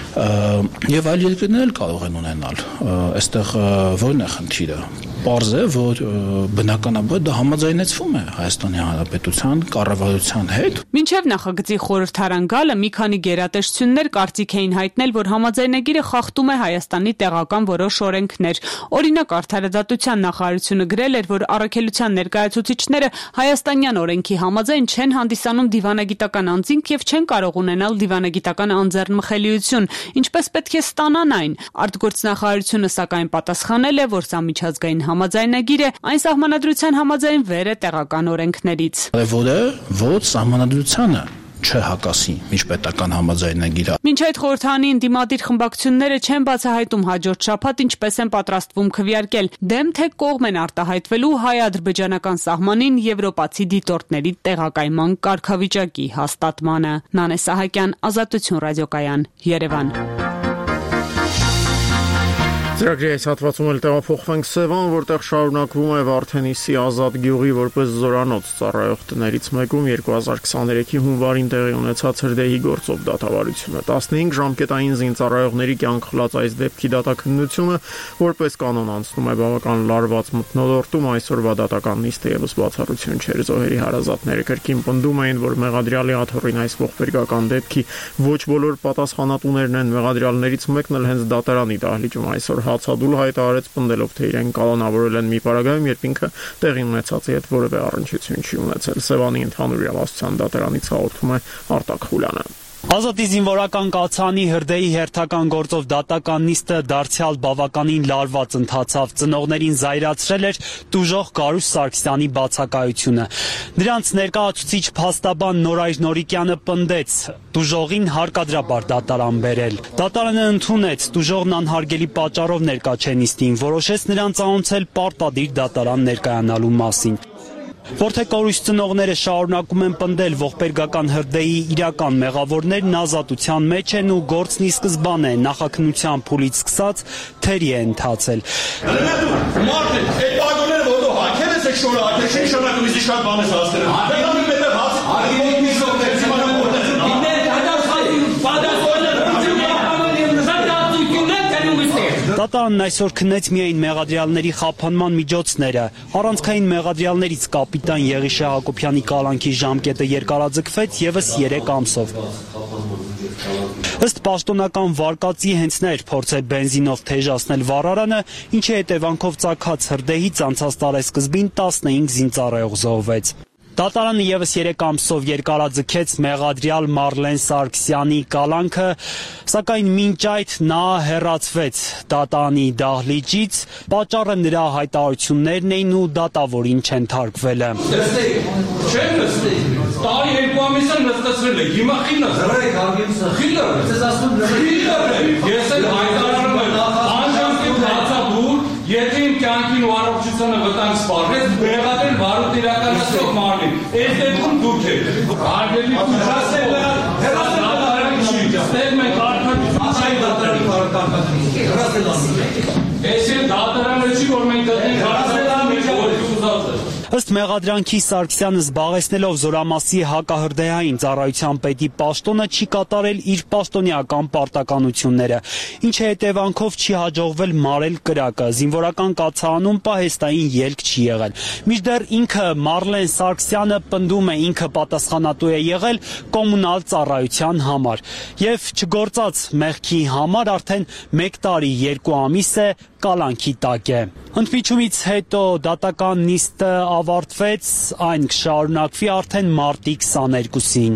եւ այլ երկրներ էլ կարող են ունենալ։ Այստեղ ո՞րն է խնդիրը։ Պարզ է, որ բնականաբար դա համաձայնեցվում է Հայաստանի Հանրապետության կառավարության հետ։ Մինչև նախագծի խորհրդարան գալը մի քանի գերատեսչություններ կարծիք էին հայտնել, որ համաձայնագիրը խախտում է Հայաստանի տեղական որոշ օրենքներ։ Օրինակ, Արդարադատության նախարարությունը գրել էր, որ առաքելության ներկայացուցիչները հայաստանյան օրենքի համաձայն չեն հանդիսանում դիվանագիտական անձինք եւ չեն կարող ունենալ դիվանագիտական անձեռնմխելիություն, ինչպես պետք է ստանան այն։ Արտգործնախարարությունը սակայն պատասխանել է, որ սա միջազգային համաձայնագիր է, այն սահմանադրության համաձայն վեր է տեղական օրենքներից։ Որը ոչ սահմանադրությանը չհակասի միջպետական համաձայնագիրը։ Մինչ այդ խորհրդանի ընդդիմադիր խմբակցությունները չեն բացահայտում հաջորդ շաբաթ ինչպես են պատրաստվում քվեարկել, դեմ թե կողմ են արտահայտվելու հայ-ադրբեջանական սահմանին եվրոպացի դիտորդների տեղակայման կարգավիճակի հաստատմանը։ Նանե Սահակյան, Ազատություն ռադիոկայան, Երևան։ Ծրագրի այս հատվածում էլ տեղափոխվենք Սևան, որտեղ շարունակվում է Վարդենիսի Ազատ գյուղի որպես զորանոց ծառայող տներից մեկում երկու հազար քսաներեքի հունվարին տեղի ունեցած հրդեհի գործով դատավարությունը։ տասնհինգ ժամկետային զինծառայողների կյանք խլած այս դեպքի դատաքննությունը որպես կանոն անցնում է բավական լարված մթնոլորտում, այսօրվա դատական նիստը ևս բացառություն չէր։ Զոհերի հարազատները կրկին պնդում էին, որ մեղադրյալի աթոռին այս ողբերգական դեպքի ոչ բոլոր պատասխանատուներն են, մեղադրյալներից մեկն էլ հենց դատարանի դահլիճում այսօր հացադուլ հայտարարեց, պնդելով, թե իրեն կալանավորել են մի պարագայում, երբ ինքը տեղի ունեցածի հետ որևէ առնչություն չի ունեցել։ Սևանի ընդհանուր իրավասության դատարանից հաղորդում է Արտակ Խուլյանը։ Ազատի զինվորական կաթսանի հրդեհի հերթական գործով դատական նիստը դարձյալ բավականին լարված ընթացավ։ Ծնողներին զայրացրել էր տուժող Կարուս Սարգսյանի բացակայությունը։ Նրանց ներկայացուցիչ փաստաբան Նորայր Նորիկյանը պնդեց, տուժողին հարկադրաբար դատարան բերել։ Դատարանը ընդունեց, տուժողն անհարգելի պատճառով ներկա չէ նիստին, որոշեց նրան ծանոթել պարտադիր դատարան ներկայանալու մասին։ Որթե կորույս ծնողները շարունակում են պնդել, ողբերգական հրդեհի իրական մեղավորներն ազատության մեջ են ու գործն ի սկզբանե նախաքննության փուլից սկսած թերի է ընթացել։ Դատարանն այսօր քննեց միայն մեղադրյալների խափանման միջոցները։ Առանցքային մեղադրյալներից կապիտան Եղիշե Հակոբյանի կալանքի ժամկետը երկարաձգվեց ևս երեք ամսով։ Ըստ պաշտոնական վարկածի հենց նա էր փորձել բենզինով թեժացնել վառարանը, ինչի հետևանքով ծագած հրդեհից անցած տարեսկզբին տասնհինգ զինծառայող զոհվեց։ Դատարանը ևս երեք ամսով երկարաձգեց մեղադրյալ Մարլեն Սարգսյանի կալանքը, սակայն մինչ այդ նա հեռացվեց դատարանի դահլիճից, պատճառը նրա հայտարարություններն էին ու դատավորին չենթարկվելը։ Չեմ նստի, տարի երկու ամիս եմ նստացրել եք, հիմա խիլը զրեք հարգելսը, խիլը, ես ասում ես էլ հայտարարում եմ, անջանքի հացաբուր, եթե իմ կյանքին ու առողջությանը վտանգ սպառվեց, մեղադրել վարույթ իրականացնող մարմին, այս դեպքում դուք եք, հարգելի հեռացել հեռացել ստեղ մենք արդեն դատարանի կարգադրում, հեռացել ասում այս էլ դատարանը չի, որ մենք դտնենք հեռացել ասում Ըստ մեղադրանքի Սարգսյանը զբաղեցնելով Զորամասի հակահրդեհային ծառայության պետի պաշտոնը չի կատարել իր պաշտոնեական պարտականությունները, ինչի հետևանքով չի հաջողվել մարել կրակը, զինվորական կաթսանում պահեստային ելք չի եղել։ Մինչդեռ ինքը Մարլեն Սարգսյանը պնդում է ինքը պատասխանատու է եղել կոմունալ ծառայության համար եւ չգործած մեղքի համար արդեն մեկ տարի երկու ամիս է կալանքի տակ է։ Ընդմիջումից հետո դատական նիստը ավարտվեց, այն կշարունակվի արդեն մարտի քսաներկուսին։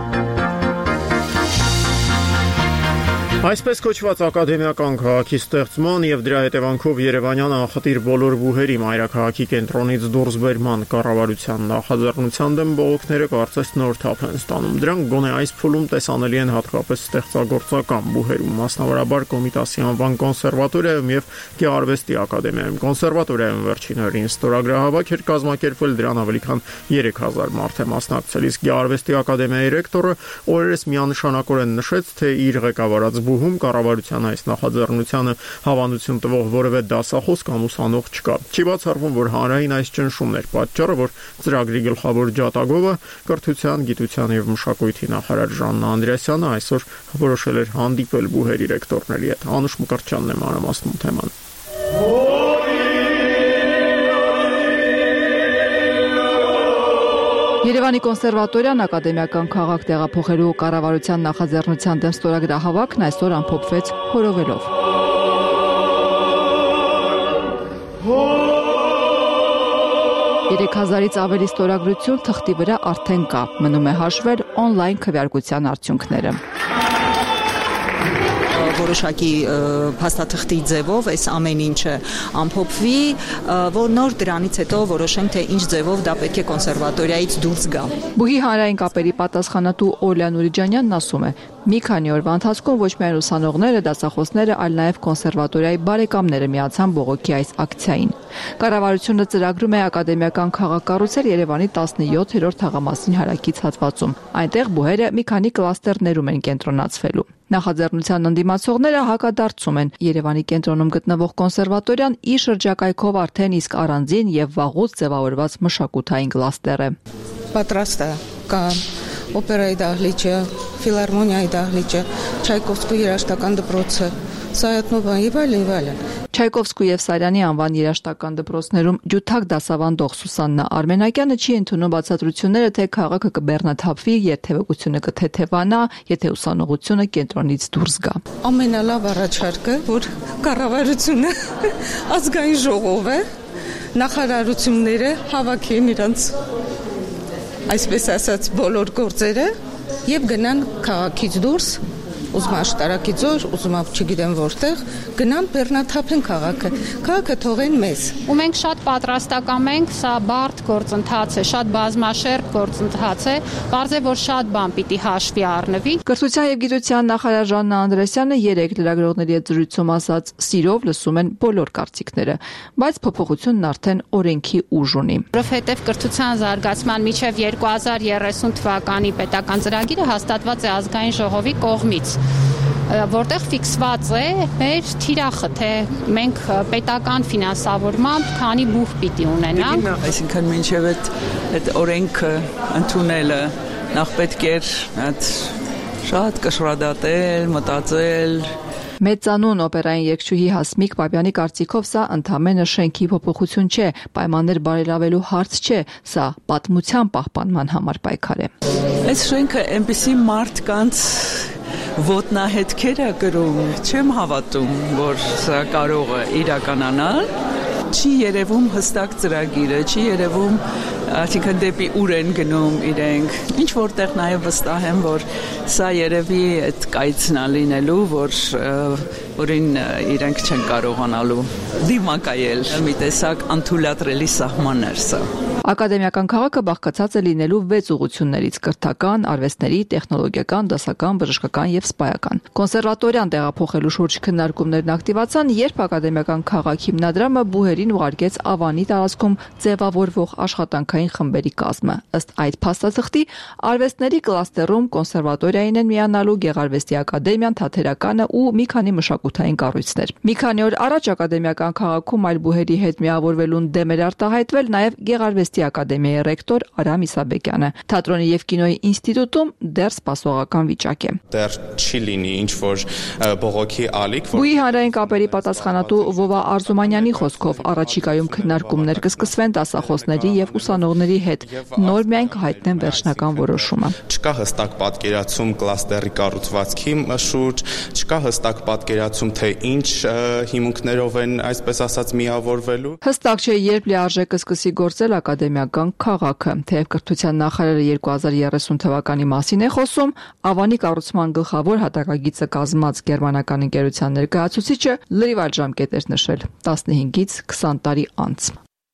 Այսպես կոչված ակադեմիական քաղաքի ստեղծման եւ դրա հետևանքով Երևանյան անխտիր բոլոր բուհերի մայրաքաղաքի կենտրոնից դուրս բերման կառավարության նախաձեռնության դեմ բողոքները կարծես նոր թափ են ստանում։ Դրանք գոնե այս փուլում տեսանելի են հատկապես ստեղծագործական բուհերում, մասնավորաբար Կոմիտասի անվան կոնսերվատորիայում եւ Գեղարվեստի ակադեմիայում։ Կոնսերվատորիայում վերջին օրին ստորագրահավաք էր կազմակերպվել, դրան ավելի քան երեք հազար մարդ է մասնակցել, իսկ Գեղարվեստի ակադեմիայի ռեկտորը օրերս միանշանակորեն նշեց, թե իր ղեկավարած բուհում կառավարության այս նախաձեռնությանը հավանություն տվող որևէ դասախոս կամ ուսանող չկա։ Չի բացառվում, որ հանրային այս ճնշումներ պատճառը, որ ծրագրի գլխավոր ջատագովը կրթության, գիտության եւ մշակույթի նախարար Ժաննա Անդրեասյանը այսօր որոշել էր հանդիպել բուհերի ռեկտորների հետ։ Անուշ Մկրտչյանն է մանրամասնում թեման։ Երևանի կոնսերվատորիան ակադեմիական քաղաք տեղափոխելու կառավարության նախաձեռնության դեմ ստորագրահավաքն այսօր ամփոփվեց հորովելով։ երեք հազարից ավելի ստորագրություն թղթի վրա արդեն կա, մնում է հաշվել on-line քվեարկության արդյունքները։ Որոշակի փաստաթղթի ձևով այս ամեն ինչը ամփոփվի, որ նոր դրանից հետո որոշենք, թե ինչ ձևով դա պետք է կոնսերվատորիայից դուրս գա։ Բուհի հանրային կապերի պատասխանատու Օլիա Նուրիջանյանն ասում է, Մի քանի օրվա ընթացքում ոչ միայն ուսանողները, դասախոսները, այլ նաև կոնսերվատորիայի բարեկամները միացան բողոքի այս ակցիային։ Կառավարությունը ծրագրում է ակադեմիական քաղաք կառուցել Երևանի տասնյոթերորդ թաղամասին հարակից հատվածում։ Այնտեղ բուհերը մի քանի կլաստերներում են կենտրոնացվելու։ Նախաձեռնության ընդդիմացողները հակադարձում են Երևանի կենտրոնում գտնվող կոնսերվատորիան իր շրջակայքով արդեն իսկ առանձին եւ վաղուց ձևավորված մշակութային կլաստեր է։ Պատրաստ է կա օպերայի դահլիճը, ֆիլհարմոնիայի դահլիճը, Չայկովսկու երաժշտական դպրոցը, Սայաթնովան եւ այլն եւ այլն։ Չայկովսկու եւ Սարյանի անվան երաժշտական դպրոցներում ջութակ դասավանդող Սուսաննա Արմենակյանը չի ընդունում բացատրությունները, թե քաղաքը կբեռնաթափվի, երթևեկությունը կթեթևանա, եթե ուսանողությունը կենտրոնից դուրս գա։ Ամենալավ առաջարկը, որ կառավարությունը ազգային ժողովը նախարարությունները հավաքեն իրանց այսպես ասած բոլոր գործերը եւ գնան քաղաքից դուրս, ուզում աշտարակի ձոր, ուզում չգիտեմ որտեղ, գնան բեռնաթափեն քաղաքը, քաղաքը թողեն մեզ։ Ու մենք շատ պատրաստական ենք, սա բարդ գործընթաց է, շատ բազմաշերտ գործընթաց է, բարձր է որ շատ բան պիտի հաշվի առնվի։ Կրթության եւ գիտության նախարար Ժաննա Անդրեսյանը երեք լրագրողների հետ զրույցում ասաց, սիրով լսում են բոլոր կարծիքները, բայց փոփոխությունն արդեն օրենքի ուժ ունի։ Որովհետեւ կրթության զարգացման միջև երկու հազար երեսուն թվականի պետական ծրագիրը հաստատված է ազգային ժողովի կողմից, որտեղ ֆիքսված է մեր թիրախը, թե մենք պետական ֆինանսավորմամբ քանի բուխ պիտի ունենանք։ Այսինքն մինչև այդ այդ օրենքը ընդունելը նախ պետք էր այդ շատ կշռադատել, մտածել։ Մեծանուն օպերային երգչուհի Հասմիկ Պապյանի կարծիքով սա ընդամենը շենքի փոփոխություն չէ, պայմաններ բարելավելու հարց չէ, սա պատմության պահպանման համար պայքար է։ Այս շենքը այնպիսի մարդկանց ոտնահետքեր է գրում, չեմ հավատում, որ սա կարող է իրականանալ, չի երևում հստակ ծրագիրը, չի երևում, այսինքն դեպի ուր են գնում իրենք, ինչ որտեղ նաև վստահ եմ, որ սա երևի այդ կայծն է լինելու, որ որին իրենք չեն կարողանալու դիմակայել, մի տեսակ անթույլատրելի սահմաններ սա։ Ակադեմիական քաղաքը բաղկացած է լինելու վեց ուղղություններից՝ կրթական, արվեստների, տեխնոլոգիական, դասական, բժշկական եւ սպայական։ Կոնսերվատորիան տեղափոխելու շուրջ քննարկումներն ակտիվացան, երբ ակադեմիական քաղաք հիմնադրամը բուհերին ուղարկեց Ավանի տարածքում ձևավորվող աշխատանքային խմբերի կազմը։ Ըստ այդ փաստաթղթի, արվեստների կլաստերում կոնսերվատորիային են միանալու Գեղարվեստի ակադեմիան, Թատերականը ու մի քանի մշակութային կառույցներ։ Մի քանի օր առաջ ակադեմիական քաղաքում այլ բուհերի հետ միավորվելուն դեմ էր արտահայտվել նաեւ Գեղարվեստի ակադեմիայի ռեկտոր Արամ Իսաբեկյանը։ Թատրոնի եւ կինոյի ինստիտուտում դեռ սպասողական վիճակ է։ Դեռ չի լինի ինչ որ բողոքի ալիք, որ Բուհի հանրային կապերի պատասխանատու Վովա Արզումանյանի խոսքով առաջիկայում քննարկումներ կսկսվեն դասախոսների եւ ուսանողների հետ, նոր միայն կհայտնեն վերջնական որոշումը։ Չկա հստակ պատկերացում կլաստերի կառուցվածքի շուրջ, չկա հստակ պատկերացում, թե ինչ հիմունքներով են այսպես ասած միավորվելու։ Հստակ չէ, երբ լիարժեքը սկսի գործել ակադեմիական քաղաքը, թեև կրթության նախարարը երկու հազար երեսուն թվականի մասին է խոսում, Ավանի կառուցման գլխավոր հատակագիծը կազմած գերմանական ընկերության ներկայացուցիչը լրիվ այլ ժամկետ էր նշել՝ տասնհինգից քսան տարի անց։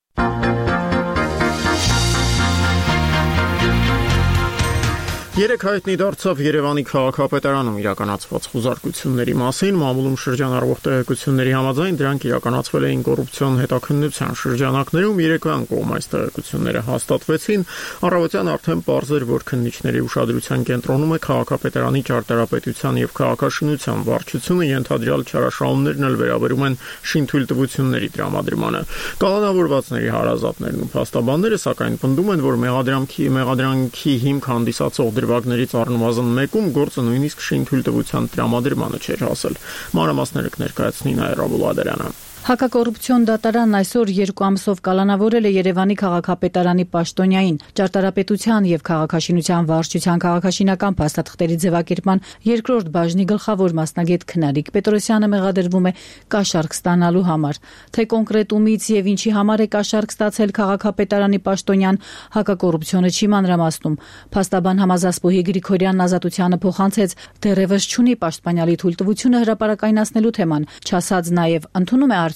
Երեք հայտնի դարձավ Երևանի քաղաքապետարանում իրականացված խուզարկությունների մասին, մամուլում շրջանառվող տեղեկությունների համաձայն դրանք իրականացվել էին կոռուպցիոն հետաքննության շրջանակներում, երեկվան կողմ այս տեղեկությունները հաստատվեցին, առավոտյան արդեն պարզ էր, որ քննիչների ուշադրության կենտրոնում է քաղաքապետարանի ճարտարապետության եւ քաղաքաշինության վարչությունը, ենթադրյալ չարաշահումներն էլ վերաբերում են շինթույլտվությունների տրամադրմանը։ Կալանավորվածների հարազատներն ու փաստաբանները սակայն պնդում են, որ մեղադրանքի մեղադրանքի հիմք հանդիսացող դրվագներից առնվազն մեկում գործը նույնիսկ շինթույլտվության տրամադրմանը չէր հասել։ Մանրամասները կներկայացնի Նաիրա Բուլադարյանը։ Հակակոռուպցիոն դատարանն այսօր երկու ամսով կալանավորել է Երևանի քաղաքապետարանի պաշտոնյային ճարտարապետության եւ քաղաքաշինության վարչության քաղաքաշինական փաստաթղթերի ձևակերպման երկրորդ բաժնի գլխավոր մասնագետ Քնարիկ Պետրոսյանը մեղադրվում է կաշառք ստանալու համար, թե կոնկրետ ումից եւ ինչի համար է կաշառք ստացել քաղաքապետարանի պաշտոնյան, հակակոռուպցիոնը չի մանրամասնում։ Փաստաբան Համազասպոհի Գրիգորյանն Ազատությանը փոխանցեց, դեռևս չունի պաշտպանյալի թույլտվությունը հրապարակայնացնելու թեման, չասած նաեւ ընդունում է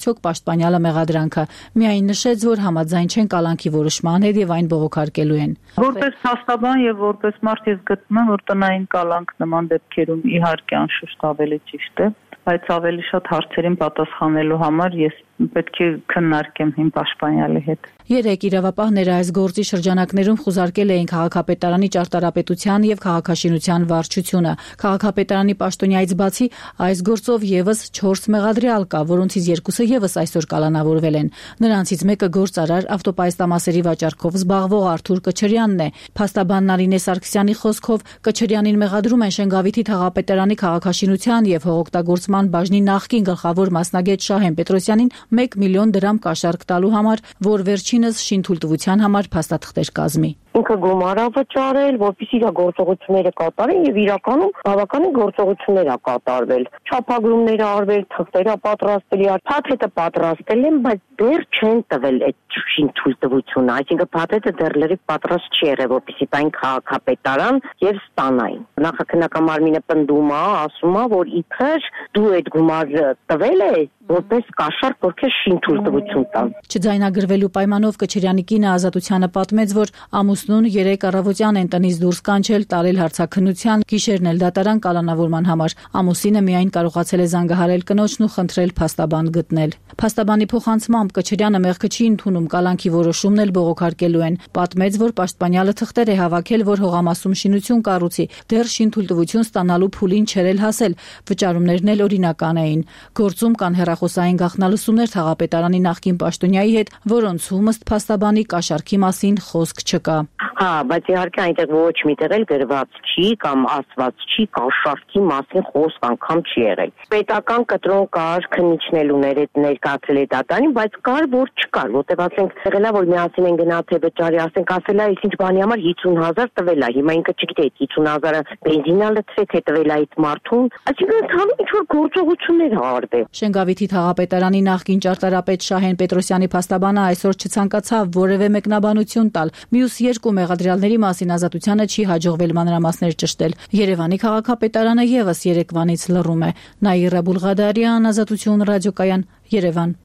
արդյոք պաշտպանյալը մեղադրանքը։ Միայն նշեց, որ համաձայն չեն կալանքի որոշման հետ եւ այն բողոքարկելու են։ Որպես փաստաբան եւ որպես մարդ ես գտնում եմ, որ տնային կալանք նման դեպքերում իհարկե անշուշտ ավելի ճիշտ է, բայց ավելի շատ հարցերին պատասխանելու համար ես պետք է քննարկեմ հին պաշտպանյալի հետ։ Երեք իրավապահները այս գործի շրջանակներում խուզարկել էին քաղաքապետարանի ճարտարապետության եւ քաղաքաշինության վարչությունը։ Քաղաքապետարանի պաշտոնյայից բացի այս գործով եւս չորս մեղադրյալ կա, որոնցից երկուսը եւս այսօր կալանավորվել են։ Նրանցից մեկը գործարար ավտոպայստամասերի վաճառքով զբաղվող Արթուր Կչրյանն է։ Փաստաբան Նարինե Սարգսյանի խոսքով Կչրյանին մեղադրում են Շենգավիթի քաղաքապետարանի քաղաքաշինության եւ հողօգտագործման բաժնի նախկին գլխավոր մասնագետ Շահեն Պետրոսյանին մեկ միլիոն դրամ կաշառք տալու համար, որ վերջինս շինթույլտվության համար փաստաթղթեր կազմի։ Ինքը գումար է վճարել, որպեսզի իր գործողությունները կատարեն եւ իրականում բավականին գործողություններ է կատարվել։ Չափագրումներ արվել, թղթեր պատրաստել, փաթեթը պատրաստել են, բայց դեռ չեն տվել այդ շինթույլտվությունը, այսինքն փաթեթը դեռ լրիվ պատրաստ չի եղել, որպեսզի տային քաղաքապետարան եւ ստանային։ Նախաքննական մարմինը պնդում է, ասում է, որ իբր դու այդ գումարը տվել ես որպես կաշառք, որքեր շինթույլտվություն տան։ Չձայնագրվելու պայմանով Կչրյանի կինը Ազատությանը պատմեց, որ ամուսնուն երեք առավոտյան են տնից դուրս կանչել, տարել հարցաքննության, գիշերն էլ դատարան կալանավորման համար։ Ամուսինը միայն կարողացել է զանգահարել կնոջն ու խնդրել փաստաբան գտնել։ Փաստաբանի փոխանցմամբ Կչրյանը մեղքը չի ընդունում, կալանքի որոշումն էլ բողոքարկելու են։ Պատմեց, որ պաշտպանյալը թղթեր է հավաքել, որ հողամասում շինություն կառուցի, դեռ շինթույլտվություն ստանալու փուլին չէր էլ հասել, վճարումներն էլ օրինական էին։ Գործում կան հեռախոսային գաղտնալսումներ քաղաքապետարանի նախկին պաշտոնյայի հետ, որոնցում ըստ փաստաբանի կաշառքի մասին խոսք չկա։ Հա, բայց իհարկե այնտեղ ոչ միտեղ էլ գրված չի կամ ասված չի, կաշառքի մասին խոսք անգամ չի եղել։ Պետական կտրոն կար, քննիչնելուներ հետ ներկայացել է դատարանին, բայց կար, որ չկար, որտեղ ասենք եղել է, որ միասին են գնա թե վճարի, ասենք ասել է, ինչ բանի համար հիսուն հազար տվել է, հիմա ինքը չգիտե այդ հիսուն հազարը բենզինա լցրեց, թե տվել է այդ մարդուն, այսինքն ընդհանուր ինչ որ գործողություններ արվել։ Շենգավիթի քաղաքապետարանի նախկին ճարտարապետ Շահեն Պետրոսյանի փաստաբանը այսօր չցանկացավ որևէ մեկնաբանություն տալ։ Մյուս երկու մեղադրյալների մասին Ազատությանը չի հաջողվել մանրամասներ ճշտել։ Երևանի քաղաքապետարանը եւս երեկվանից լռում է։ Նաիրա Բուլղադարյան, Ազատություն ռադիոկայան, Երևան։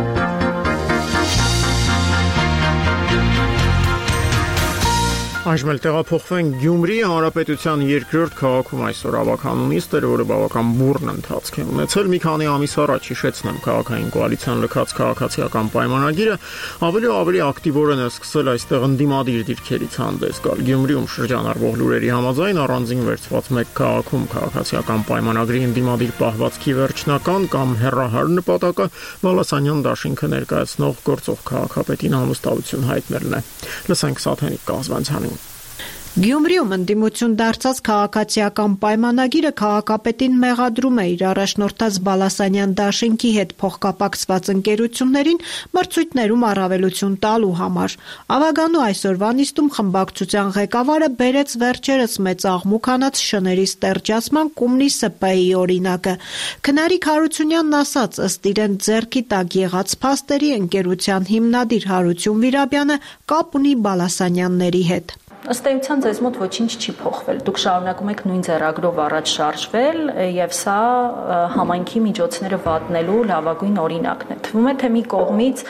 Այժմ էլ տեղափոխվենք Գյումրիի Հանրապետության երկրորդ քաղաքում այսօր ավականու նիստեր, որը բավական բուռն ընթացք է ունեցել։ Մի քանի ամիս առաջ հիշեցնեմ քաղաքային կոալիցիան լքած քաղաքացիական պայմանագիրը ավելի ու ավելի ակտիվորեն է սկսել այստեղ ընդդիմադիր դիրքերից հանդես գալ։ Գյումրիում շրջանառվող լուրերի համաձայն առանձին վերցված մեկ քաղաքում քաղաքացիական պայմանագրի ընդդիմադիր պահվածքի վերջնական կամ հեռահար նպատակը Բալասանյան դաշինքը ներկայացնող գործող քաղաքապետին ամուսնալություն հայտնելն է։ Լսենք Սաթենիկ Կազվանցյանին։ Գյումրիում ընդդիմություն դարձած քաղաքացիական պայմանագիրը քաղաքապետին մեղադրում է իր առաջնորդած Բալասանյան դաշինքի հետ փոխկապակցված ընկերություններին մրցույթներում առավելություն տալու համար։ Ավագանու այսօրվա նիստում խմբակցության ղեկավարը բերեց վերջերս մեծ աղմուկ հանած շների ստերջացման կումնի Ս Պ-ի օրինակը։ Քնարիկ Հարությունյանն ասաց, ըստ իրեն ձեռքի տակ եղած փաստերի ընկերության հիմնադիր Հարություն Վիրաբյանը կապ ունի Բալասանյանների հետ։ Ըստ էության ձեզ մոտ ոչինչ չի փոխվել։ Դուք շարունակում եք նույն ձեռագրով առաջ շարժվել եւ սա համայնքի միջոցները վատնելու լավագույն օրինակն է։ Թվում է, թե մի կողմից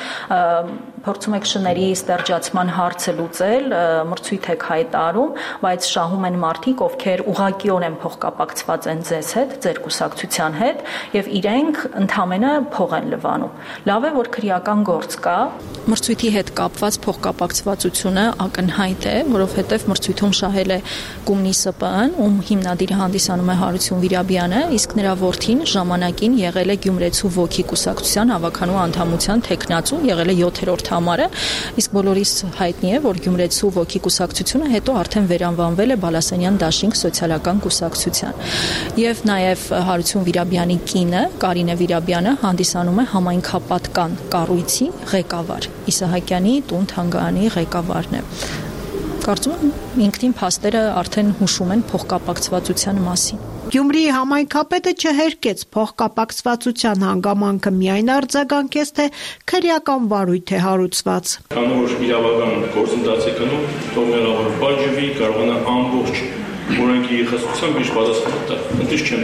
փորձում եք շների ստերջացման հարցը լուծել, մրցույթ եք հայտարարում, բայց շահում են մարդիկ, ովքեր ուղղակիորեն փոխկապակցված են ձեզ հետ, ձեր կուսակցության հետ եւ իրենք ընդամենը փող են լվանում։ Լավ է, որ քրեական գործ կա։ Մրցույթի հետ կապված փոխկապակցվածությունը ակնհայտ է, որովհետև մրցույթում շահել է կումնի Ս Պ-ն, ում հիմնադիրը հանդիսանում է Հարություն Վիրաբյանը, իսկ նրա որդին ժամանակին եղել է Գյումրեցու ոգի կուսակցության ավականու անդամության թեկնածու, եղել է յոթերորդ համարը, իսկ բոլորիս հայտնի է, որ Գյումրեցու ոգի կուսակցությունը հետո արդեն վերանվանվել է Բալասանյան դաշինք սոցիալական կուսակցության։ Եվ նաև Հարություն Վիրաբյանի կինը, Կարինե Վիրաբյանը, հանդիսանում է համայնքապատկան կառույցի ղեկավար, Իսահակյանի տուն-թանգարանի ղեկավարն է։ Կարծում եմ ինքնին փաստերը արդեն հուշում են փոխկապակցվածության մասին։ Գյումրիի համայնքապետը չհերկեց փոխկապակցվածության հանգամանքը միայն արձագանքեց, թե քրեական վարույթ է հարուցված։ Քանի որ իրավական գործընթաց է գնում, թող մեղավոր բաժվի, կարողանա ամբողջ օրենքի խստությամբ իր պատասխանը տալ։ Ընդհանուր չեմ տեսնում։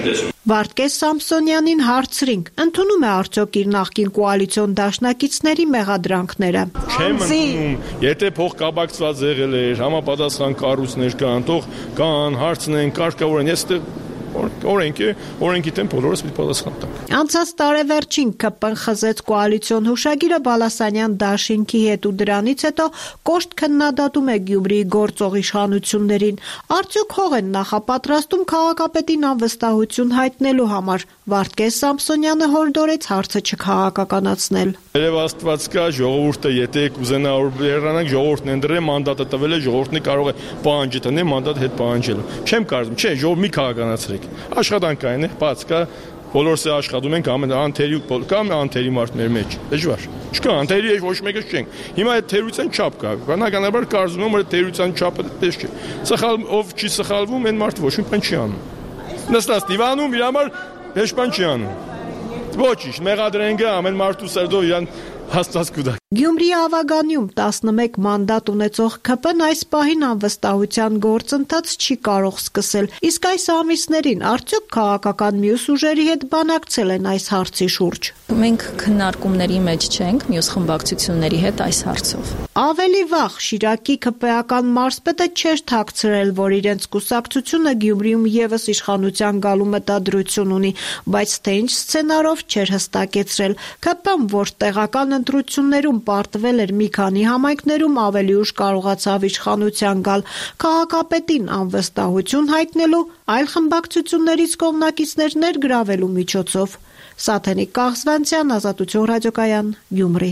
Վարդգես Սամսոնյանին հարցրինք, ընդունում է արդյոք իր նախկին կոալիցիոն դաշնակիցների մեղադրանքները։ Չեմ ընդունում, եթե փոխկապակցված եղել էր, համապատասխան կառույցներ կան, թող կան, հարցնեն, կարգավորեն, ես օրենքի, օրենքի դեմ բոլորս պիտի պատասխան տանք։ Անցած տարեվերջին K P N խզեց կոալիցիոն հուշագիրը Բալասանյան դաշինքի հետ ու դրանից հետո կոշտ քննադատում է Գյումրիի գործող իշխանություններին։ Արդյոք հող են նախապատրաստում քաղաքապետին անվստահություն հայտնելու համար։ Վարդգես Սամսոնյանը հորդորեց հարցը չքաղաքականացնել։ Երև Աստված կա, ժողովուրդը եթե կուզենա որ եռանանք, ժողովուրդն ընդրե մանդատը տվել է, ժողովուրդն կարող է պահանջի տնել մանդատ հետ պահանջելու։ Չեմ կարծում, չէ, ժողով մի քաղաքականացրեք։ Աշխատանքային է, բաց կա, բոլորս է աշխատում ենք ամեն անթերի կամ անթերի մարդ մեր մեջ։ Դժվար։ Չկա անթերի ոչ մեկը չենք։ Հիմա այդ թերության չափ կա։ Բնականաբար կարծում եմ որ թերության չափը դες չէ։ Սխալ ով չի սխալվում, այն մարդը ոչ մի բան չի անում։ Նստած դիվանում իր համար ոչ բան չի անում։ Ոչինչ, մեղադրենք ամեն մարդու սրտով իրան հաստատ կուտա։ Գյումրիի Ավագանիում տասնմեկ մանդատ ունեցող K P N այս պահին անվստահության գործընթաց չի կարող սկսել։ Իսկ այս ամիսներին արդյոք քաղաքական մյուս ուժերի հետ բանակցել են այս հարցի շուրջ։ Մենք քննարկումների մեջ չենք մյուս խմբակցությունների հետ այս հարցով։ Ավելի վաղ Շիրակի ԿՊ-ական մարզպետը չէր թաքցրել, որ իրենց կուսակցությունը Գյումրիում եւս իշխանության գալու մտադրություն ունի, բայց թե ինչ սցենարով չէր հստակեցրել։ K P N, որ տեղական ընտրություններում պարտվել էր մի քանի համայնքներում ավելի ուշ կարողացավ իշխանության գալ, քաղաքապետին անվստահություն հայտնելու, այլ խմբակցություններից կողմնակիցներ ներգրավելու միջոցով։ Սաթենիկ Կաղզվանցյան, Ազատություն ռադիոկայան, Գյումրի։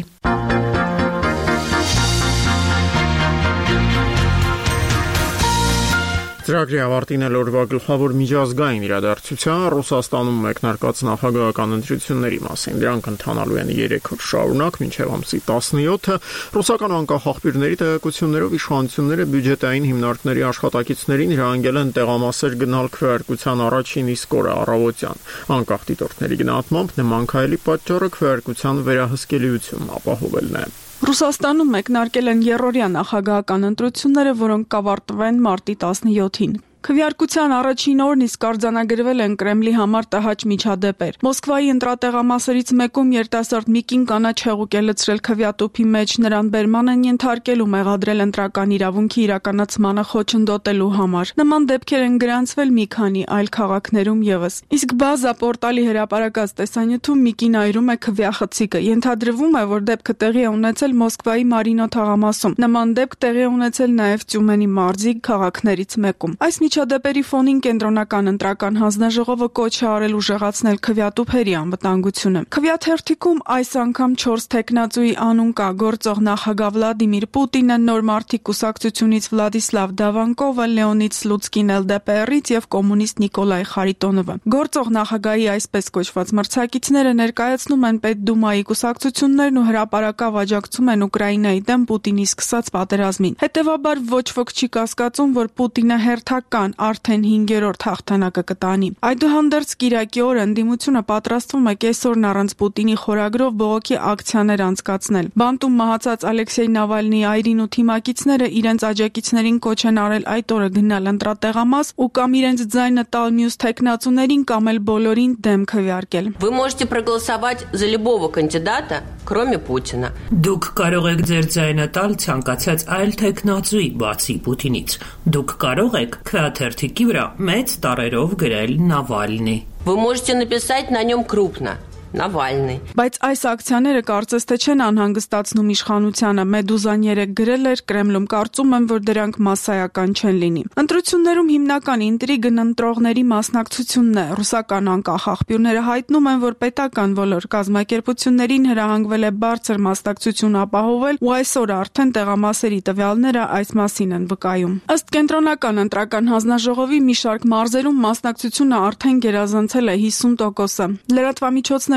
Ծրագրի ավարտին էլ օրվա գլխավոր միջազգային իրադարձության Ռուսաստանում մեկնարկած նախագահական ընտրությունների մասին։ Դրանք ընթանալու են երեք օր շարունակ մինչև ամսի տասնյոթը։ Ռուսական անկախ տեղեկություններով իշխանությունները բյուջետային հիմնարկների աշխատակիցներին հրահանգել են տեղամասեր գնալ քվեարկության առաջին իսկ օրը առավոտյան։ Անկախ դիտորդների գնահատմամբ նման քայլի պատճառը քվեարկության վերահսկելիությունն ապահովելն է։ Ռուսաստանում մեկնարկել են երրորդյա նախագահական ընտրությունները, որոնք կավարտվեն մարտի տասնյոթին։ Քվեարկության առաջին օրն իսկ արձանագրվել են Կրեմլի համար տհաճ միջադեպեր։ Մոսկվայի ընտրատեղամասերից մեկում երիտասարդ մի կին կանաչ հեղուկ է լցրել քվեատոփի մեջ, նրան բերման են ենթարկել ու մեղադրել ընտրական իրավունքի իրականացմանը խոչընդոտելու համար։ Նման դեպքեր են գրանցվել մի քանի այլ քաղաքներում ևս։ Իսկ Բազա պորտալի հրապարակած տեսանյութում մի կին այրում է քվեախցիկը։ Ենթադրվում է, որ դեպքը տեղի է ունեցել Մոսկվայի Մարինո թաղամասում։ Նման դեպք տեղի է ունեցել նաև Տյումենի մարզի քաղաքներից մեկում։ Այս միջադեպերի ֆոնին կենտրոնական ընտրական հանձնաժողովը կոչ է արել ուժեղացնել քվեատուփերի անվտանգությունը։ Քվեաթերթիկում այս անգամ չորս տեխնացուի անուն կա՝ գործող նախագահ Վլադիմիր Պուտինը, նոր մարտի կուսակցությունից Վլադիսլավ Դավանկովը, Լեոնիդ Սլուցկին Էլ Դե Պե Էրից եւ կոմունիստ Նիկոլայ Խարիտոնովը։ Գործող նախագահի այսպես կոչված մրցակիցները ներկայացնում են Պետդումայի կուսակցություններն ու հրապարակավ աջակցում են Ուկրաինայի դեմ Պուտինի սկսած պատերազմին։ Հետևաբար ոչ ոք չի կասկածում, որ Պուտինը հերթական արդեն հինգերորդ հաղթանակը կտանի։ Այդուհանդերձ Կիրակի օրը ընդդիմությունը պատրաստվում է կեսօրն առանց Պուտինի խորագրով բողոքի ակցիաներ անցկացնել։ Բանտում մահացած Ալեքսեյ Նավալնիի այրին ու թիմակիցները իրենց աջակիցներին կոչ են արել այդ օրը գնալ ընտրատեղամաս ու կամ իրենց ձայնը տալ մյուս տեխնացուներին կամ էլ բոլորին դեմ քվեարկել։ Вы можете проголосовать за любого кандидата, кроме Путина. Դուք կարող եք ձեր ձայնը տալ ցանկացած այլ տեխնացուի բացի Պուտինից։ Դուք կարող եք քվեաթերթիկի վրա մեծ տառերով գրել Նավալնի։ Вы можете написать на нем крупно. Նավալնի։ Բայց այս ակցիաները կարծես թե չեն անհանգստացնում իշխանությանը։ Մեդուզան երեկ գրել էր, Կրեմլում կարծում են, որ դրանք մասսայական չեն լինի։ Ընտրություններում հիմնական ինտրիգն ընտրողների մասնակցությունն է։ Ռուսական անկախ աղբյուրները հայտնում են, որ պետական ոլոր կազմակերպություններին հրահանգվել է բարձր մասնակցություն ապահովել, ու այսօր արդեն տեղամասերի տվյալները այս մասին են վկայում։ Ըստ կենտրոնական ընտրական հանձնաժողովի մի շարք մարզերում մասնակցությունը արդեն գերազանցել է հիսուն տոկոսը։ Լրատվամիջոցներ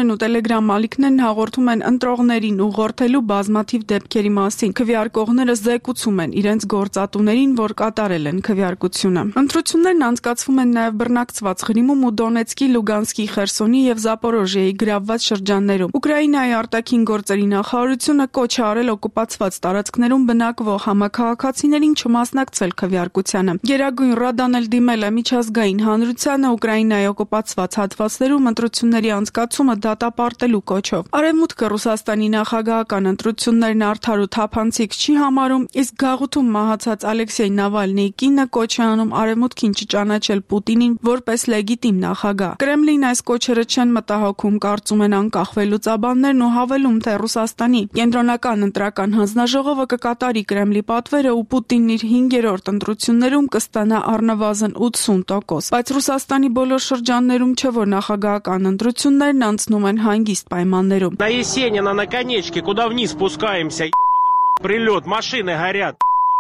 Թերթն ու Telegram ալիքներն հաղորդում են ընտրողներին ուղղորդելու բազմաթիվ դեպքերի մասին։ Քվեարկողները զեկուցում են իրենց գործատուներին, որ կատարել են քվեարկությունը։ Ընտրություններն անցկացվում են նաև բռնակցված Ղրիմում ու Դոնեցկի, Լուգանսկի, Խերսոնի եւ Զապորոժիեի գրավված շրջաններում։ Ուկրաինայի արտաքին գործերի նախարարությունը կոչ է արել օկուպացված տարածքներում բնակվող համաքաղաքացիներին չմասնակցել քվեարկությանը։ Գերագույն Ռադան էլ դիմել է միջազգային հանրությանը Ուկրաինայի օկուպացված հատվածներում ընտրությունների անցկացումը դատապարտելու կոչով։ Արևմուտքը Ռուսաստանի նախագահական ընտրություններն արդար ու թափանցիկ չի համարում, իսկ գաղութում մահացած Ալեքսեյ Նավալնիի կինը կոչ է անում Արևմուտքին չճանաչել Պուտինին որպես լեգիտիմ նախագահ։ Կրեմլին այս կոչերը չեն մտահոգում, կարծում են անկախ վերլուծաբաններն ու հավելում, թե Ռուսաստանի կենտրոնական ընտրական հանձնաժողովը կկատարի Կրեմլի պատվերը ու Պուտինն իր հինգերորդ ընտրություններում կստանա առնվազն ութսուն տոկոս։ Բայց Ռուսաստանի բոլոր շրջաններում չէ, որ նախագահական ընտրություններն անցնում են հանգիստ պայմաններում։ На Есенина на конечке, куда вниз спускаемся, прилет, машины горят.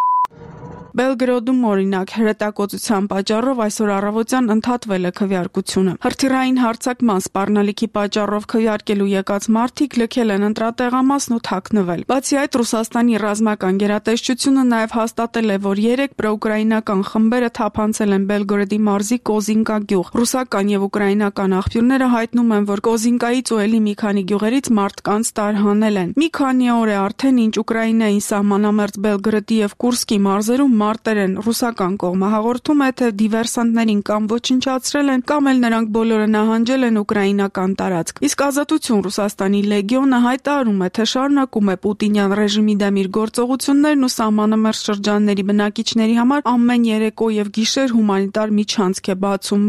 Բելգրոդում օրինակ հրետակոծության պատճառով այսօր առավոտյան ընդհատվել է քվեարկությունը։ Հրթիռային հարձակման սպառնալիքի պատճառով քվեարկելու եկած մարդիկ լքել են ընտրատեղամասն ու թաքնվել։ Բացի այդ, Ռուսաստանի ռազմական գերատեսչությունը նաև հաստատել է, որ երեք պրոուկրաինական խմբերը թափանցել են Բելգորոդի մարզի Կոզինկա գյուղ։ Ռուսական եւ ուկրաինական աղբյուրները հայտնում են, որ Կոզինկայից ու ելի մի քանի գյուղերից մարդկանց տարհանել են։ Մի քանի օր է արդեն, ինչ Ուկրաինայի սահմանամերձ Բելգրոդի եւ Կուրսկի մարզերում մարտեր են։ Ռուսական կողմը հաղորդում է, թե դիվերսանտներին կամ ոչնչացրել են, կամ էլ նրանք բոլորը նահանջել են ուկրաինական տարածք։ Իսկ Ազատություն Ռուսաստանի լեգիոնը հայտարարում է, թե շարունակում է Պուտինյան ռեժիմի դեմ իր գործողություններն ու սահմանամերձ շրջանների բնակիչների համար ամեն երեկո եւ գիշեր հումանիտար միջանցք է բացում։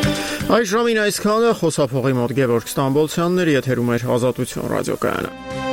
Այս ժամին այսքանը խոսափողի մոտ Գևորգ Ստամբոլցյանն էր, եթերում էր Ազատություն ռադիոկայանը։